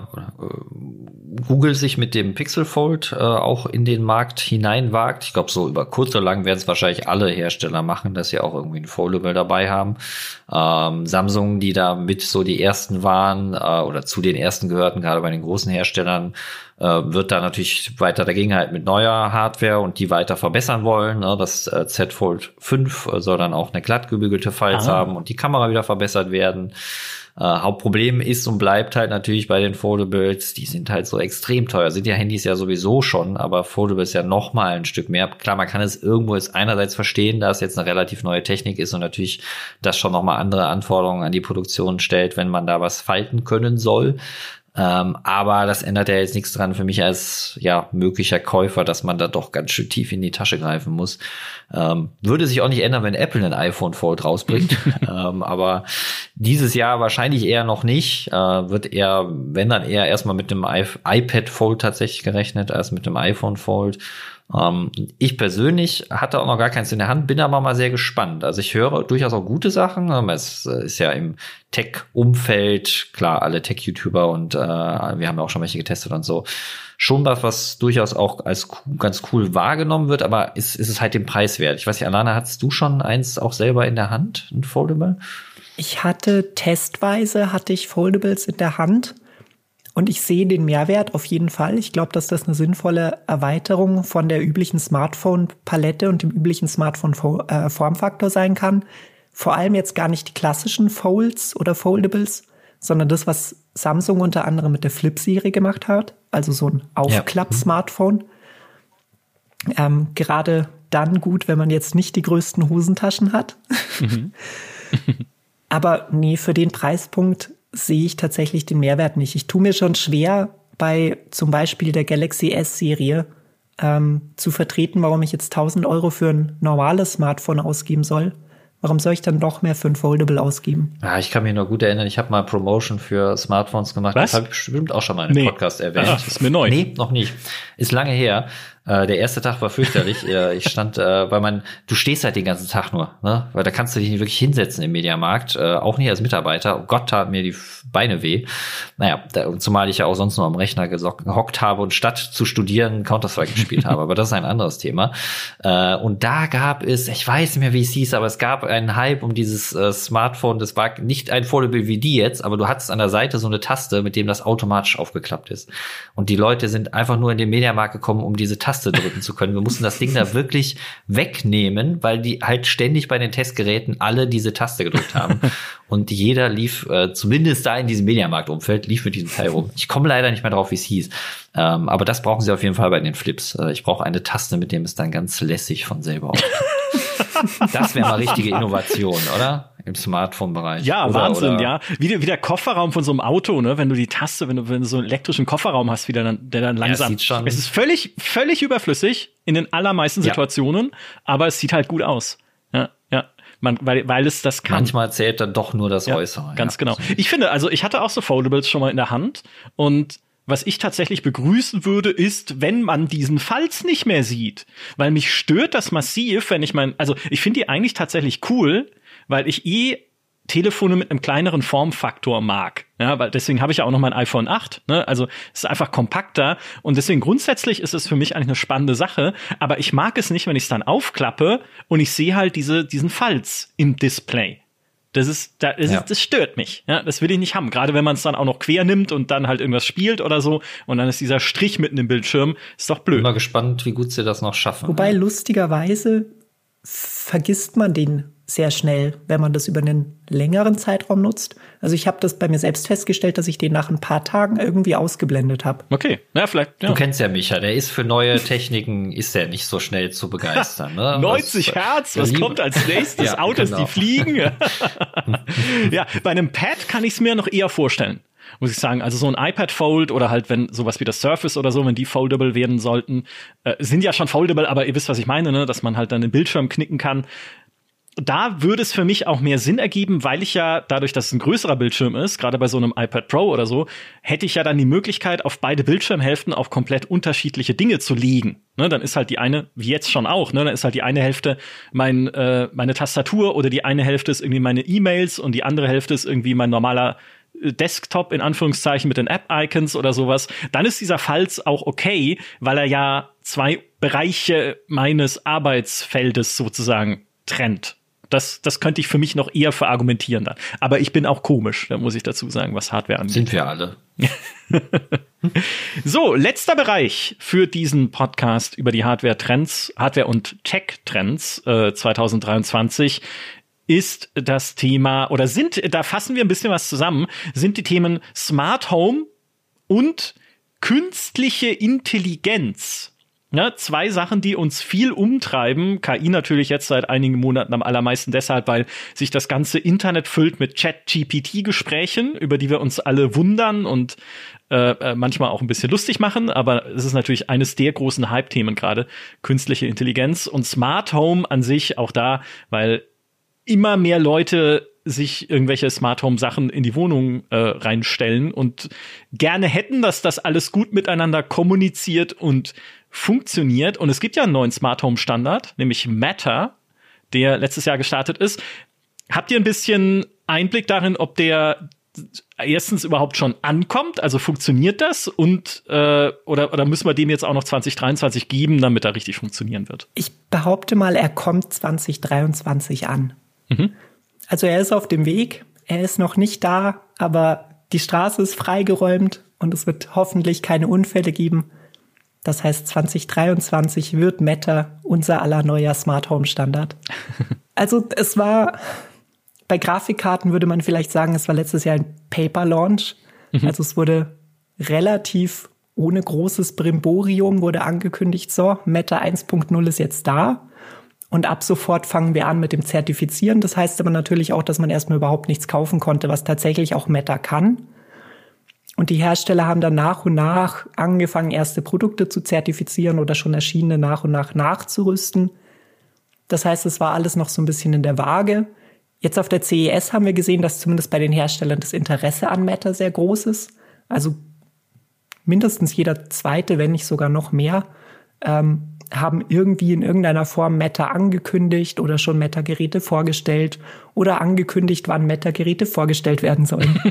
Google sich mit dem Pixel Fold äh, auch in den Markt hineinwagt. Ich glaube, so über kurz oder lang werden es wahrscheinlich alle Hersteller machen, dass sie auch irgendwie ein Foldable dabei haben. Ähm, Samsung, die da mit so die ersten waren äh, oder zu den ersten gehörten, gerade bei den großen Herstellern, äh, wird da natürlich weiter dagegen halt mit neuer Hardware und die weiter verbessern wollen. Ne? Das äh, Z Fold fünf soll dann auch eine glatt gebügelte Falz ah. haben und die Kamera wieder verbessert werden. Äh, Hauptproblem ist und bleibt halt natürlich bei den Foldables, die sind halt so extrem teuer. Sind ja Handys ja sowieso schon, aber Foldables ja noch mal ein Stück mehr. Klar, man kann es irgendwo jetzt einerseits verstehen, da es jetzt eine relativ neue Technik ist und natürlich das schon noch mal andere Anforderungen an die Produktion stellt, wenn man da was falten können soll. Ähm, aber das ändert ja jetzt nichts dran für mich als ja möglicher Käufer, dass man da doch ganz schön tief in die Tasche greifen muss. Ähm, würde sich auch nicht ändern, wenn Apple ein iPhone Fold rausbringt. ähm, aber dieses Jahr wahrscheinlich eher noch nicht. Äh, wird eher, wenn dann eher erstmal mit dem I- iPad Fold tatsächlich gerechnet, als mit dem iPhone Fold. Ähm, ich persönlich hatte auch noch gar keins in der Hand, bin aber mal sehr gespannt. Also ich höre durchaus auch gute Sachen. Es ist ja im Tech-Umfeld, klar, alle Tech-YouTuber und äh, wir haben ja auch schon welche getestet und so. Schon was, was durchaus auch als ganz cool wahrgenommen wird, aber ist, ist es halt den Preis wert. Ich weiß nicht, Alana, hattest du schon eins auch selber in der Hand, ein Foldable? Ich hatte testweise, hatte ich Foldables in der Hand. Und ich sehe den Mehrwert auf jeden Fall. Ich glaube, dass das eine sinnvolle Erweiterung von der üblichen Smartphone-Palette und dem üblichen Smartphone-Formfaktor sein kann. Vor allem jetzt gar nicht die klassischen Folds oder Foldables, sondern das, was Samsung unter anderem mit der Flip-Serie gemacht hat. Also so ein Aufklapp-Smartphone. Ja. Ähm, gerade dann gut, wenn man jetzt nicht die größten Hosentaschen hat. Mhm. Aber nee, für den Preispunkt sehe ich tatsächlich den Mehrwert nicht. Ich tue mir schon schwer, bei zum Beispiel der Galaxy S-Serie ähm, zu vertreten, warum ich jetzt tausend Euro für ein normales Smartphone ausgeben soll. Warum soll ich dann noch mehr für ein Foldable ausgeben? Ja, ich kann mich noch gut erinnern, ich habe mal Promotion für Smartphones gemacht. Was? Das habe ich bestimmt auch schon mal in einem nee. Podcast erwähnt. Ah, ist mir neu. Nee, noch nicht. Ist lange her. Äh, der erste Tag war fürchterlich. Ich stand, äh, weil man, du stehst halt den ganzen Tag nur, ne? Weil da kannst du dich nicht wirklich hinsetzen im Mediamarkt, äh, auch nicht als Mitarbeiter. Oh Gott, tat mir die Beine weh. Naja, da, zumal ich ja auch sonst nur am Rechner gesock, gehockt habe und statt zu studieren Counter-Strike gespielt habe. Aber das ist ein anderes Thema. Äh, und da gab es, ich weiß nicht mehr, wie es hieß, aber es gab einen Hype um dieses äh, Smartphone. Das war nicht ein Foldable wie die jetzt, aber du hattest an der Seite so eine Taste, mit dem das automatisch aufgeklappt ist. Und die Leute sind einfach nur in den Mediamarkt gekommen, um diese Taste drücken zu können. Wir mussten das Ding da wirklich wegnehmen, weil die halt ständig bei den Testgeräten alle diese Taste gedrückt haben. Und jeder lief, äh, zumindest da in diesem Mediamarkt-Umfeld, lief mit diesem Teil rum. Ich komme leider nicht mehr drauf, wie es hieß. Ähm, aber das brauchen sie auf jeden Fall bei den Flips. Äh, ich brauche eine Taste, mit dem es dann ganz lässig von selber aufklappt. Das wäre mal richtige Innovation, oder? Im Smartphone-Bereich. Ja, oder, Wahnsinn, oder? ja. Wie der, wie der Kofferraum von so einem Auto, ne? Wenn du die Taste, wenn du, wenn du so einen elektrischen Kofferraum hast, wie der dann, der dann langsam. Ja, es sieht schon es ist völlig, völlig überflüssig in den allermeisten ja. Situationen, aber es sieht halt gut aus. Ja, ja. Man, weil, weil es das kann. Manchmal zählt dann doch nur das ja, Äußere. Ganz ja. genau. Ich finde, also ich hatte auch so Foldables schon mal in der Hand und was ich tatsächlich begrüßen würde, ist, wenn man diesen Falz nicht mehr sieht. Weil mich stört das massiv, wenn ich mein, also ich finde die eigentlich tatsächlich cool, weil ich eh Telefone mit einem kleineren Formfaktor mag. Ja, weil deswegen habe ich ja auch noch mein iPhone acht. Ne? Also es ist einfach kompakter und deswegen grundsätzlich ist es für mich eigentlich eine spannende Sache. Aber ich mag es nicht, wenn ich es dann aufklappe und ich sehe halt diese diesen Falz im Display. Das ist, das, ist, ja. das stört mich. Ja, das will ich nicht haben. Gerade wenn man es dann auch noch quer nimmt und dann halt irgendwas spielt oder so und dann ist dieser Strich mitten im Bildschirm, ist doch blöd. Bin mal gespannt, wie gut sie das noch schaffen. Wobei ja. lustigerweise vergisst man den sehr schnell, wenn man das über einen längeren Zeitraum nutzt. Also ich habe das bei mir selbst festgestellt, dass ich den nach ein paar Tagen irgendwie ausgeblendet habe. Okay, ja, vielleicht. Ja. Du kennst ja Micha, der ist für neue Techniken, ist der nicht so schnell zu begeistern. Ne? neunzig Hertz, was Liebe. kommt als nächstes? Ja, Autos, genau. die fliegen. Ja, bei einem Pad kann ich es mir noch eher vorstellen, muss ich sagen. Also so ein iPad Fold oder halt, wenn sowas wie das Surface oder so, wenn die foldable werden sollten, äh, sind ja schon foldable, aber ihr wisst, was ich meine, ne? Dass man halt dann den Bildschirm knicken kann. da würde es für mich auch mehr Sinn ergeben, weil ich ja, dadurch, dass es ein größerer Bildschirm ist, gerade bei so einem iPad Pro oder so, hätte ich ja dann die Möglichkeit, auf beide Bildschirmhälften auf komplett unterschiedliche Dinge zu legen. Ne, dann ist halt die eine, wie jetzt schon auch, ne, dann ist halt die eine Hälfte mein, äh, meine Tastatur oder die eine Hälfte ist irgendwie meine E-Mails und die andere Hälfte ist irgendwie mein normaler Desktop in Anführungszeichen mit den App-Icons oder sowas, dann ist dieser Falz auch okay, weil er ja zwei Bereiche meines Arbeitsfeldes sozusagen trennt. Das, das könnte ich für mich noch eher verargumentieren dann. Aber ich bin auch komisch, da muss ich dazu sagen, was Hardware angeht. Sind wir alle. So, letzter Bereich für diesen Podcast über die Hardware-Trends, Hardware- und Tech-Trends äh, zwanzig dreiundzwanzig ist das Thema, oder sind, da fassen wir ein bisschen was zusammen, sind die Themen Smart Home und künstliche Intelligenz. Ja, zwei Sachen, die uns viel umtreiben. K I natürlich jetzt seit einigen Monaten am allermeisten deshalb, weil sich das ganze Internet füllt mit Chat-G P T-Gesprächen, über die wir uns alle wundern und äh, manchmal auch ein bisschen lustig machen. Aber es ist natürlich eines der großen Hype-Themen gerade, künstliche Intelligenz und Smart Home an sich auch da, weil immer mehr Leute sich irgendwelche Smart Home Sachen in die Wohnung äh, reinstellen und gerne hätten, dass das alles gut miteinander kommuniziert und funktioniert. Und es gibt ja einen neuen Smart Home Standard, nämlich Matter, der letztes Jahr gestartet ist. Habt ihr ein bisschen Einblick darin, ob der erstens überhaupt schon ankommt? Also funktioniert das? Und äh, oder, oder müssen wir dem jetzt auch noch zwanzig dreiundzwanzig geben, damit er richtig funktionieren wird? Ich behaupte mal, er kommt zwanzig dreiundzwanzig an. Mhm. Also er ist auf dem Weg, er ist noch nicht da, aber die Straße ist freigeräumt und es wird hoffentlich keine Unfälle geben. Das heißt, zwanzig dreiundzwanzig wird Matter unser aller neuer Smart Home Standard. Also es war, bei Grafikkarten würde man vielleicht sagen, es war letztes Jahr ein Paper Launch. Mhm. Also es wurde relativ ohne großes Brimborium wurde angekündigt, so, Matter eins Punkt null ist jetzt da. Und ab sofort fangen wir an mit dem Zertifizieren. Das heißt aber natürlich auch, dass man erstmal überhaupt nichts kaufen konnte, was tatsächlich auch Matter kann. Und die Hersteller haben dann nach und nach angefangen, erste Produkte zu zertifizieren oder schon erschienene nach und nach nachzurüsten. Das heißt, es war alles noch so ein bisschen in der Waage. Jetzt auf der C E S haben wir gesehen, dass zumindest bei den Herstellern das Interesse an Matter sehr groß ist. Also mindestens jeder zweite, wenn nicht sogar noch mehr, ähm, haben irgendwie in irgendeiner Form Matter angekündigt oder schon Matter-Geräte vorgestellt oder angekündigt, wann Matter-Geräte vorgestellt werden sollen.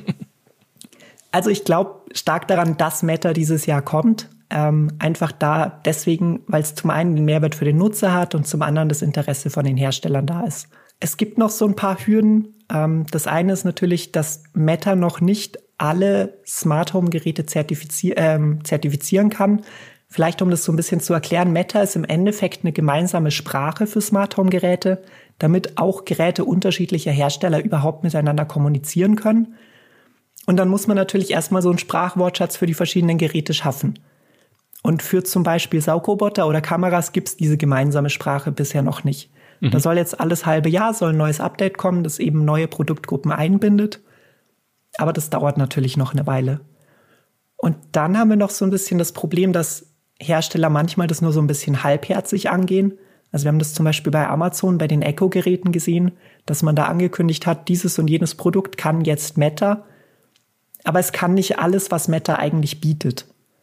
Also ich glaube stark daran, dass Matter dieses Jahr kommt. Ähm, einfach da deswegen, weil es zum einen den Mehrwert für den Nutzer hat und zum anderen das Interesse von den Herstellern da ist. Es gibt noch so ein paar Hürden. Ähm, das eine ist natürlich, dass Matter noch nicht alle Smart Home Geräte zertifizier- ähm, zertifizieren kann. Vielleicht, um das so ein bisschen zu erklären, Matter ist im Endeffekt eine gemeinsame Sprache für Smart Home Geräte, damit auch Geräte unterschiedlicher Hersteller überhaupt miteinander kommunizieren können. Und dann muss man natürlich erstmal so einen Sprachwortschatz für die verschiedenen Geräte schaffen. Und für zum Beispiel Saugroboter oder Kameras gibt es diese gemeinsame Sprache bisher noch nicht. Mhm. Da soll jetzt alles halbe Jahr soll ein neues Update kommen, das eben neue Produktgruppen einbindet. Aber das dauert natürlich noch eine Weile. Und dann haben wir noch so ein bisschen das Problem, dass Hersteller manchmal das nur so ein bisschen halbherzig angehen. Also wir haben das zum Beispiel bei Amazon bei den Echo-Geräten gesehen, dass man da angekündigt hat, dieses und jenes Produkt kann jetzt Matter. Aber es kann nicht alles, was Matter eigentlich bietet.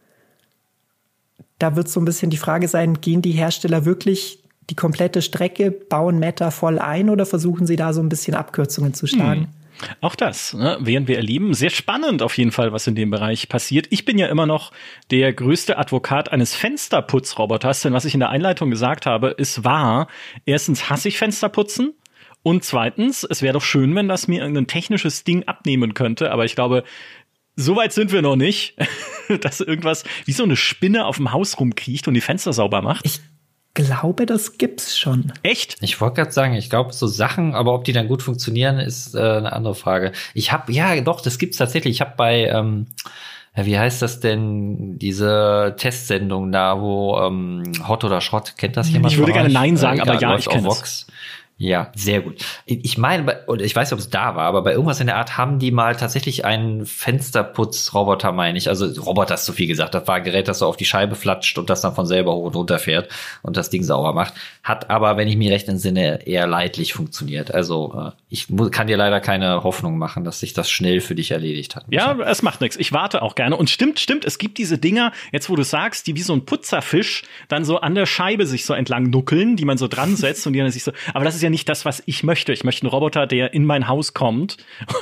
Da wird so ein bisschen die Frage sein, gehen die Hersteller wirklich die komplette Strecke, bauen Matter voll ein oder versuchen sie da so ein bisschen Abkürzungen zu schlagen? Hm. Auch das, ne, werden wir erleben. Sehr spannend auf jeden Fall, was in dem Bereich passiert. Ich bin ja immer noch der größte Advokat eines Fensterputzroboters, denn was ich in der Einleitung gesagt habe, ist wahr. Erstens hasse ich Fensterputzen und zweitens, es wäre doch schön, wenn das mir irgendein technisches Ding abnehmen könnte, aber ich glaube, so weit sind wir noch nicht, dass irgendwas wie so eine Spinne auf dem Haus rumkriecht und die Fenster sauber macht. Ich glaube, das gibt's schon. Echt? Ich wollte gerade sagen, ich glaube, so Sachen, aber ob die dann gut funktionieren, ist äh, eine andere Frage. Ich habe, ja doch, das gibt's tatsächlich. Ich habe bei, ähm, wie heißt das denn, diese Testsendung da, wo ähm, Hot oder Schrott, kennt das jemand? Ich würde gerne Nein sagen, äh, aber ja, ich kenne es. Ja, sehr gut. Ich meine, oder ich weiß nicht, ob es da war, aber bei irgendwas in der Art haben die mal tatsächlich einen Fensterputzroboter, meine ich. Also Roboter ist zu viel gesagt. Das war ein Gerät, das so auf die Scheibe flatscht und das dann von selber hoch und runter fährt und das Ding sauber macht. Hat aber, wenn ich mich recht entsinne, eher leidlich funktioniert. Also ich kann dir leider keine Hoffnung machen, dass sich das schnell für dich erledigt hat. Ja, es macht nichts. Ich warte auch gerne. Und stimmt, stimmt, es gibt diese Dinger, jetzt wo du sagst, die wie so ein Putzerfisch dann so an der Scheibe sich so entlang nuckeln, die man so dran setzt und die dann sich so, aber das ist ja nicht das, was ich möchte. Ich möchte einen Roboter, der in mein Haus kommt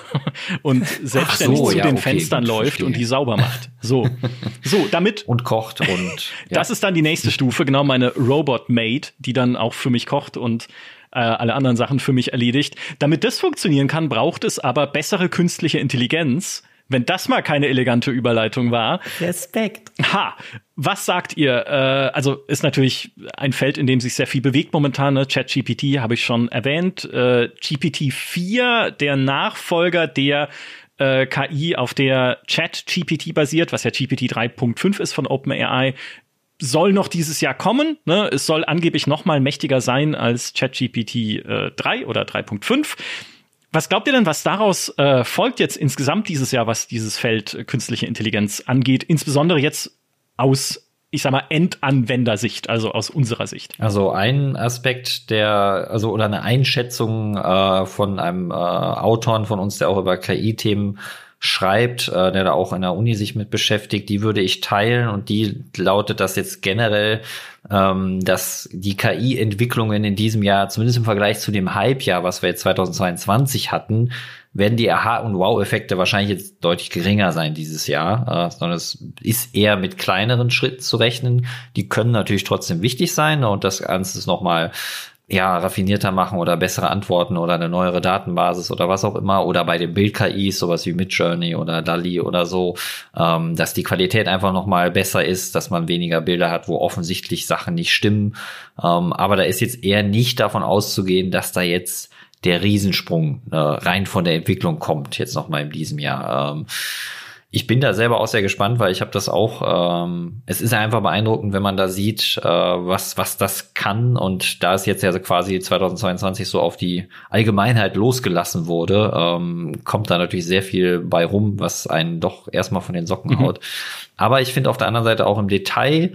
und selbstständig so, zu ja, den okay, Fenstern läuft verstehe. Und die sauber macht. So, so damit und kocht und ja. Das ist dann die nächste Stufe, genau, meine Robot Maid, die dann auch für mich kocht und äh, alle anderen Sachen für mich erledigt. Damit das funktionieren kann, braucht es aber bessere künstliche Intelligenz. Wenn das mal keine elegante Überleitung war. Respekt. Ha, was sagt ihr? Äh, also ist natürlich ein Feld, in dem sich sehr viel bewegt momentan. Ne? ChatGPT habe ich schon erwähnt. Äh, G P T vier, der Nachfolger der äh, K I, auf der ChatGPT basiert, was ja G P T drei Punkt fünf ist von OpenAI, soll noch dieses Jahr kommen. Ne? Es soll angeblich noch mal mächtiger sein als ChatGPT äh, drei oder drei Punkt fünf. Was glaubt ihr denn, was daraus äh, folgt jetzt insgesamt dieses Jahr, was dieses Feld äh, künstliche Intelligenz angeht? Insbesondere jetzt aus, ich sag mal, Endanwendersicht, also aus unserer Sicht. Also ein Aspekt der, also oder eine Einschätzung äh, von einem äh, Autor von uns, der auch über K I-Themen schreibt, äh, der da auch in der Uni sich mit beschäftigt, die würde ich teilen und die lautet, dass jetzt generell ähm, dass die K I-Entwicklungen in diesem Jahr, zumindest im Vergleich zu dem Hype-Jahr, was wir jetzt zweitausendzweiundzwanzig hatten, werden die Aha- und Wow-Effekte wahrscheinlich jetzt deutlich geringer sein dieses Jahr, äh, sondern es ist eher mit kleineren Schritten zu rechnen. Die können natürlich trotzdem wichtig sein und das Ganze ist nochmal ja, raffinierter machen oder bessere Antworten oder eine neuere Datenbasis oder was auch immer. Oder bei den Bild-K Is, sowas wie Midjourney oder DALL-E oder so, ähm, dass die Qualität einfach noch mal besser ist, dass man weniger Bilder hat, wo offensichtlich Sachen nicht stimmen. Ähm, aber da ist jetzt eher nicht davon auszugehen, dass da jetzt der Riesensprung äh, rein von der Entwicklung kommt, jetzt noch mal in diesem Jahr. Ähm, Ich bin da selber auch sehr gespannt, weil ich habe das auch, ähm, es ist einfach beeindruckend, wenn man da sieht, äh, was was das kann. Und da es jetzt ja quasi zweitausendzweiundzwanzig so auf die Allgemeinheit losgelassen wurde, ähm, kommt da natürlich sehr viel bei rum, was einen doch erstmal von den Socken haut. Mhm. Aber ich finde auf der anderen Seite auch im Detail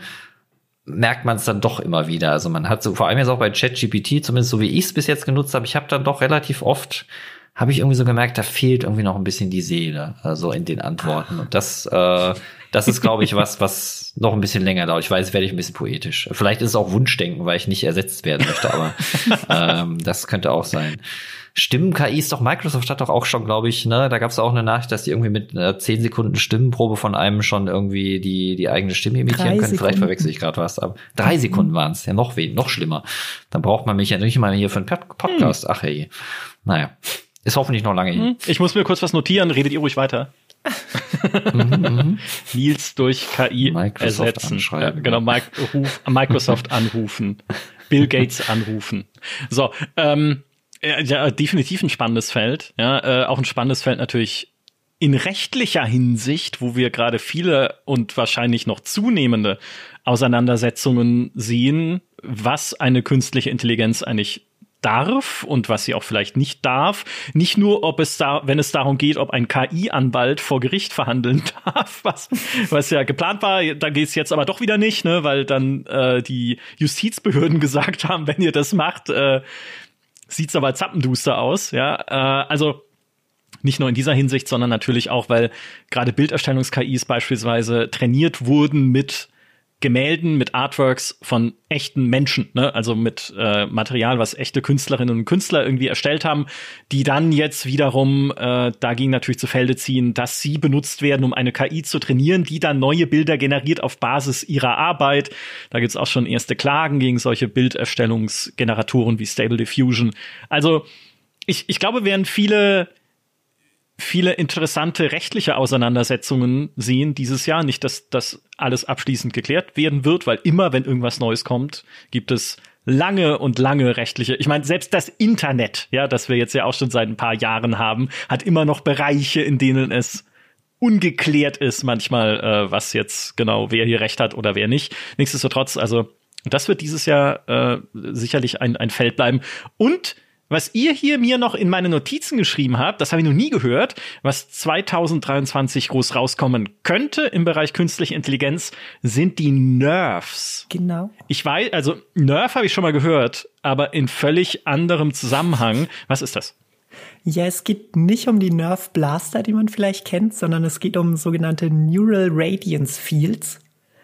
merkt man es dann doch immer wieder. Also man hat so, vor allem jetzt auch bei ChatGPT, zumindest so wie ich es bis jetzt genutzt habe, ich habe dann doch relativ oft habe ich irgendwie so gemerkt, da fehlt irgendwie noch ein bisschen die Seele, also in den Antworten. Und das, äh, das ist, glaube ich, was, was noch ein bisschen länger dauert. Ich weiß, werde ich ein bisschen poetisch. Vielleicht ist es auch Wunschdenken, weil ich nicht ersetzt werden möchte, aber ähm, das könnte auch sein. Stimmen-K I ist doch, Microsoft hat doch auch schon, glaube ich, ne, da gab es auch eine Nachricht, dass die irgendwie mit einer zehn Sekunden Stimmenprobe von einem schon irgendwie die die eigene Stimme imitieren drei können. Sekunden. Vielleicht verwechsel ich gerade was, aber drei Sekunden waren es, ja noch wen, noch schlimmer. Dann braucht man mich ja nicht mal hier für einen Podcast. Ach hey, naja. Ist hoffentlich noch lange hin. Ich muss mir kurz was notieren, redet ihr ruhig weiter. mhm, Nils durch K I Microsoft ersetzen. Ja, genau, Microsoft anrufen. Bill Gates anrufen. So, ähm, ja, definitiv ein spannendes Feld. Ja, äh, auch ein spannendes Feld natürlich in rechtlicher Hinsicht, wo wir gerade viele und wahrscheinlich noch zunehmende Auseinandersetzungen sehen, was eine künstliche Intelligenz eigentlich darf und was sie auch vielleicht nicht darf. Nicht nur, ob es da, wenn es darum geht, ob ein K I-Anwalt vor Gericht verhandeln darf, was, was ja geplant war, da geht es jetzt aber doch wieder nicht, ne, weil dann äh, die Justizbehörden gesagt haben, wenn ihr das macht, äh, sieht's aber zappenduster aus, ja. Äh, also nicht nur in dieser Hinsicht, sondern natürlich auch, weil gerade Bilderstellungs-K Is beispielsweise trainiert wurden mit Gemälden, mit Artworks von echten Menschen, ne? Also mit äh, Material, was echte Künstlerinnen und Künstler irgendwie erstellt haben, die dann jetzt wiederum äh, dagegen natürlich zu Felde ziehen, dass sie benutzt werden, um eine K I zu trainieren, die dann neue Bilder generiert auf Basis ihrer Arbeit. Da gibt's auch schon erste Klagen gegen solche Bilderstellungsgeneratoren wie Stable Diffusion. Also ich, ich glaube, während viele viele interessante rechtliche Auseinandersetzungen sehen dieses Jahr. Nicht, dass das alles abschließend geklärt werden wird, weil immer, wenn irgendwas Neues kommt, gibt es lange und lange rechtliche. Ich meine, selbst das Internet, ja, das wir jetzt ja auch schon seit ein paar Jahren haben, hat immer noch Bereiche, in denen es ungeklärt ist manchmal, äh, was jetzt genau, wer hier Recht hat oder wer nicht. Nichtsdestotrotz, also das wird dieses Jahr äh, sicherlich ein, ein Feld bleiben. Und was ihr hier mir noch in meine Notizen geschrieben habt, das habe ich noch nie gehört, was zwanzig dreiundzwanzig groß rauskommen könnte im Bereich künstliche Intelligenz, sind die Nerfs. Genau. Ich weiß, also Nerf habe ich schon mal gehört, aber in völlig anderem Zusammenhang. Was ist das? Ja, es geht nicht um die Nerf Blaster, die man vielleicht kennt, sondern es geht um sogenannte Neural Radiance Fields.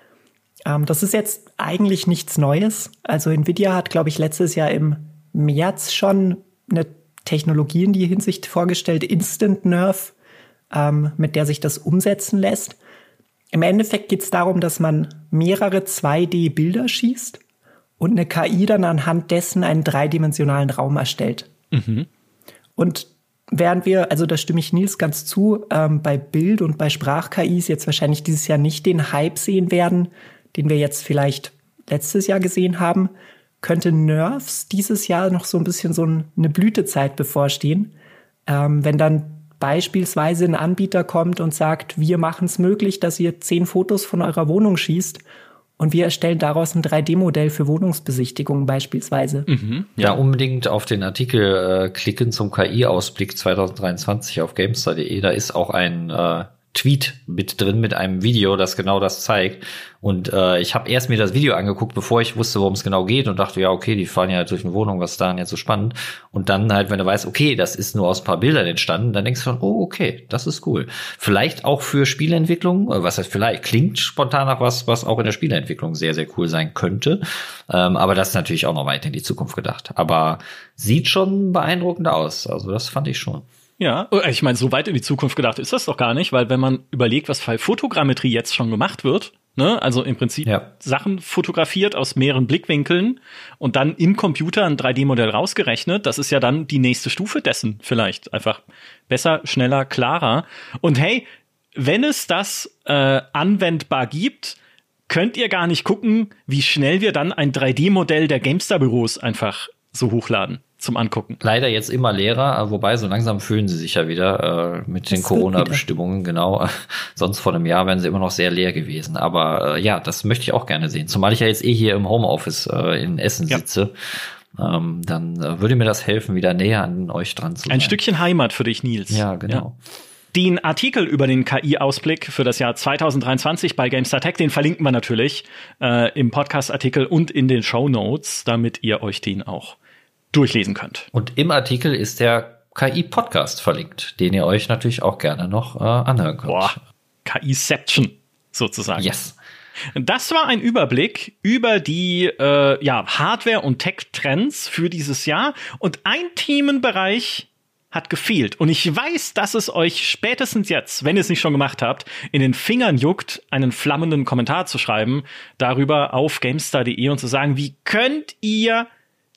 Ähm, das ist jetzt eigentlich nichts Neues. Also Nvidia hat, glaube ich, letztes Jahr im März schon eine Technologie in die Hinsicht vorgestellt, Instant Nerf, ähm, mit der sich das umsetzen lässt. Im Endeffekt geht es darum, dass man mehrere zwei D Bilder schießt und eine K I dann anhand dessen einen dreidimensionalen Raum erstellt. Mhm. Und während wir, also da stimme ich Nils ganz zu, ähm, bei Bild- und bei Sprach-K Is jetzt wahrscheinlich dieses Jahr nicht den Hype sehen werden, den wir jetzt vielleicht letztes Jahr gesehen haben, könnte Nerfs dieses Jahr noch so ein bisschen so eine Blütezeit bevorstehen. Ähm, wenn dann beispielsweise ein Anbieter kommt und sagt, wir machen es möglich, dass ihr zehn Fotos von eurer Wohnung schießt und wir erstellen daraus ein drei D Modell für Wohnungsbesichtigungen beispielsweise. Mhm, ja. ja, unbedingt auf den Artikel äh, klicken zum K I-Ausblick zwanzig dreiundzwanzig auf gamestar punkt de. Da ist auch ein äh, Tweet mit drin mit einem Video, das genau das zeigt. Und äh, ich habe erst mir das Video angeguckt, bevor ich wusste, worum es genau geht und dachte, ja, okay, die fahren ja halt durch eine Wohnung, was ist daran jetzt so spannend? Und dann halt, wenn du weißt, okay, das ist nur aus ein paar Bildern entstanden, dann denkst du schon, oh, okay, das ist cool. Vielleicht auch für Spieleentwicklung, was heißt vielleicht, klingt spontan nach was, was auch in der Spieleentwicklung sehr, sehr cool sein könnte. Ähm, aber das ist natürlich auch noch weiter in die Zukunft gedacht. Aber sieht schon beeindruckend aus. Also das fand ich schon. Ja, ich meine, so weit in die Zukunft gedacht ist das doch gar nicht, weil wenn man überlegt, was für Fotogrammetrie jetzt schon gemacht wird, ne, also im Prinzip ja. Sachen fotografiert aus mehreren Blickwinkeln und dann im Computer ein drei D Modell rausgerechnet, das ist ja dann die nächste Stufe dessen vielleicht. Einfach besser, schneller, klarer. Und hey, wenn es das äh, anwendbar gibt, könnt ihr gar nicht gucken, wie schnell wir dann ein drei D Modell der GameStar-Büros einfach so hochladen zum Angucken. Leider jetzt immer leerer, wobei so langsam fühlen sie sich ja wieder äh, mit das den Corona-Bestimmungen, genau. Sonst vor einem Jahr wären sie immer noch sehr leer gewesen. Aber äh, ja, das möchte ich auch gerne sehen. Zumal ich ja jetzt eh hier im Homeoffice äh, in Essen ja. sitze. Ähm, dann äh, würde mir das helfen, wieder näher an euch dran zu sein. Ein Stückchen Heimat für dich, Nils. Ja, genau. Ja. Den Artikel über den K I-Ausblick für das Jahr zwanzig dreiundzwanzig bei GameStar Tech, den verlinken wir natürlich äh, im Podcast-Artikel und in den Shownotes, damit ihr euch den auch durchlesen könnt. Und im Artikel ist der K I-Podcast verlinkt, den ihr euch natürlich auch gerne noch äh, anhören könnt. Boah, K I-Ception sozusagen. Yes. Das war ein Überblick über die äh, ja, Hardware- und Tech-Trends für dieses Jahr. Und ein Themenbereich hat gefehlt. Und ich weiß, dass es euch spätestens jetzt, wenn ihr es nicht schon gemacht habt, in den Fingern juckt, einen flammenden Kommentar zu schreiben, darüber auf gamestar punkt de und zu sagen, wie könnt ihr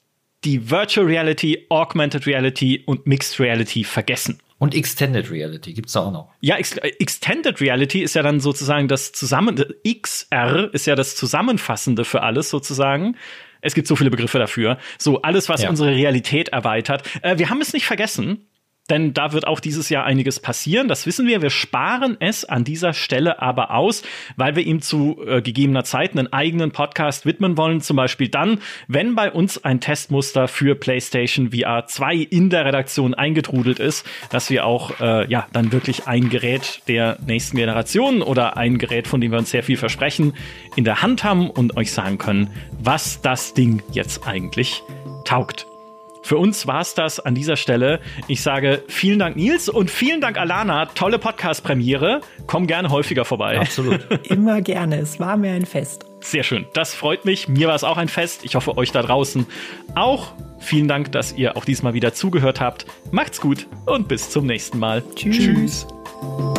die Virtual Reality, Augmented Reality und Mixed Reality vergessen. Und Extended Reality gibt's da auch noch. Ja, Ex- Extended Reality ist ja dann sozusagen das Zusammen... X R ist ja das Zusammenfassende für alles sozusagen. Es gibt so viele Begriffe dafür. So, alles, was ja. unsere Realität erweitert. Äh, wir haben es nicht vergessen, denn da wird auch dieses Jahr einiges passieren. Das wissen wir. Wir sparen es an dieser Stelle aber aus, weil wir ihm zu äh, gegebener Zeit einen eigenen Podcast widmen wollen. Zum Beispiel dann, wenn bei uns ein Testmuster für PlayStation V R zwei in der Redaktion eingetrudelt ist, dass wir auch äh, ja dann wirklich ein Gerät der nächsten Generation oder ein Gerät, von dem wir uns sehr viel versprechen, in der Hand haben und euch sagen können, was das Ding jetzt eigentlich taugt. Für uns war's das an dieser Stelle. Ich sage vielen Dank, Nils, und vielen Dank, Alana. Tolle Podcast-Premiere. Komm gerne häufiger vorbei. Absolut. Immer gerne. Es war mir ein Fest. Sehr schön. Das freut mich. Mir war es auch ein Fest. Ich hoffe, euch da draußen auch. Vielen Dank, dass ihr auch diesmal wieder zugehört habt. Macht's gut und bis zum nächsten Mal. Tschüss. Tschüss.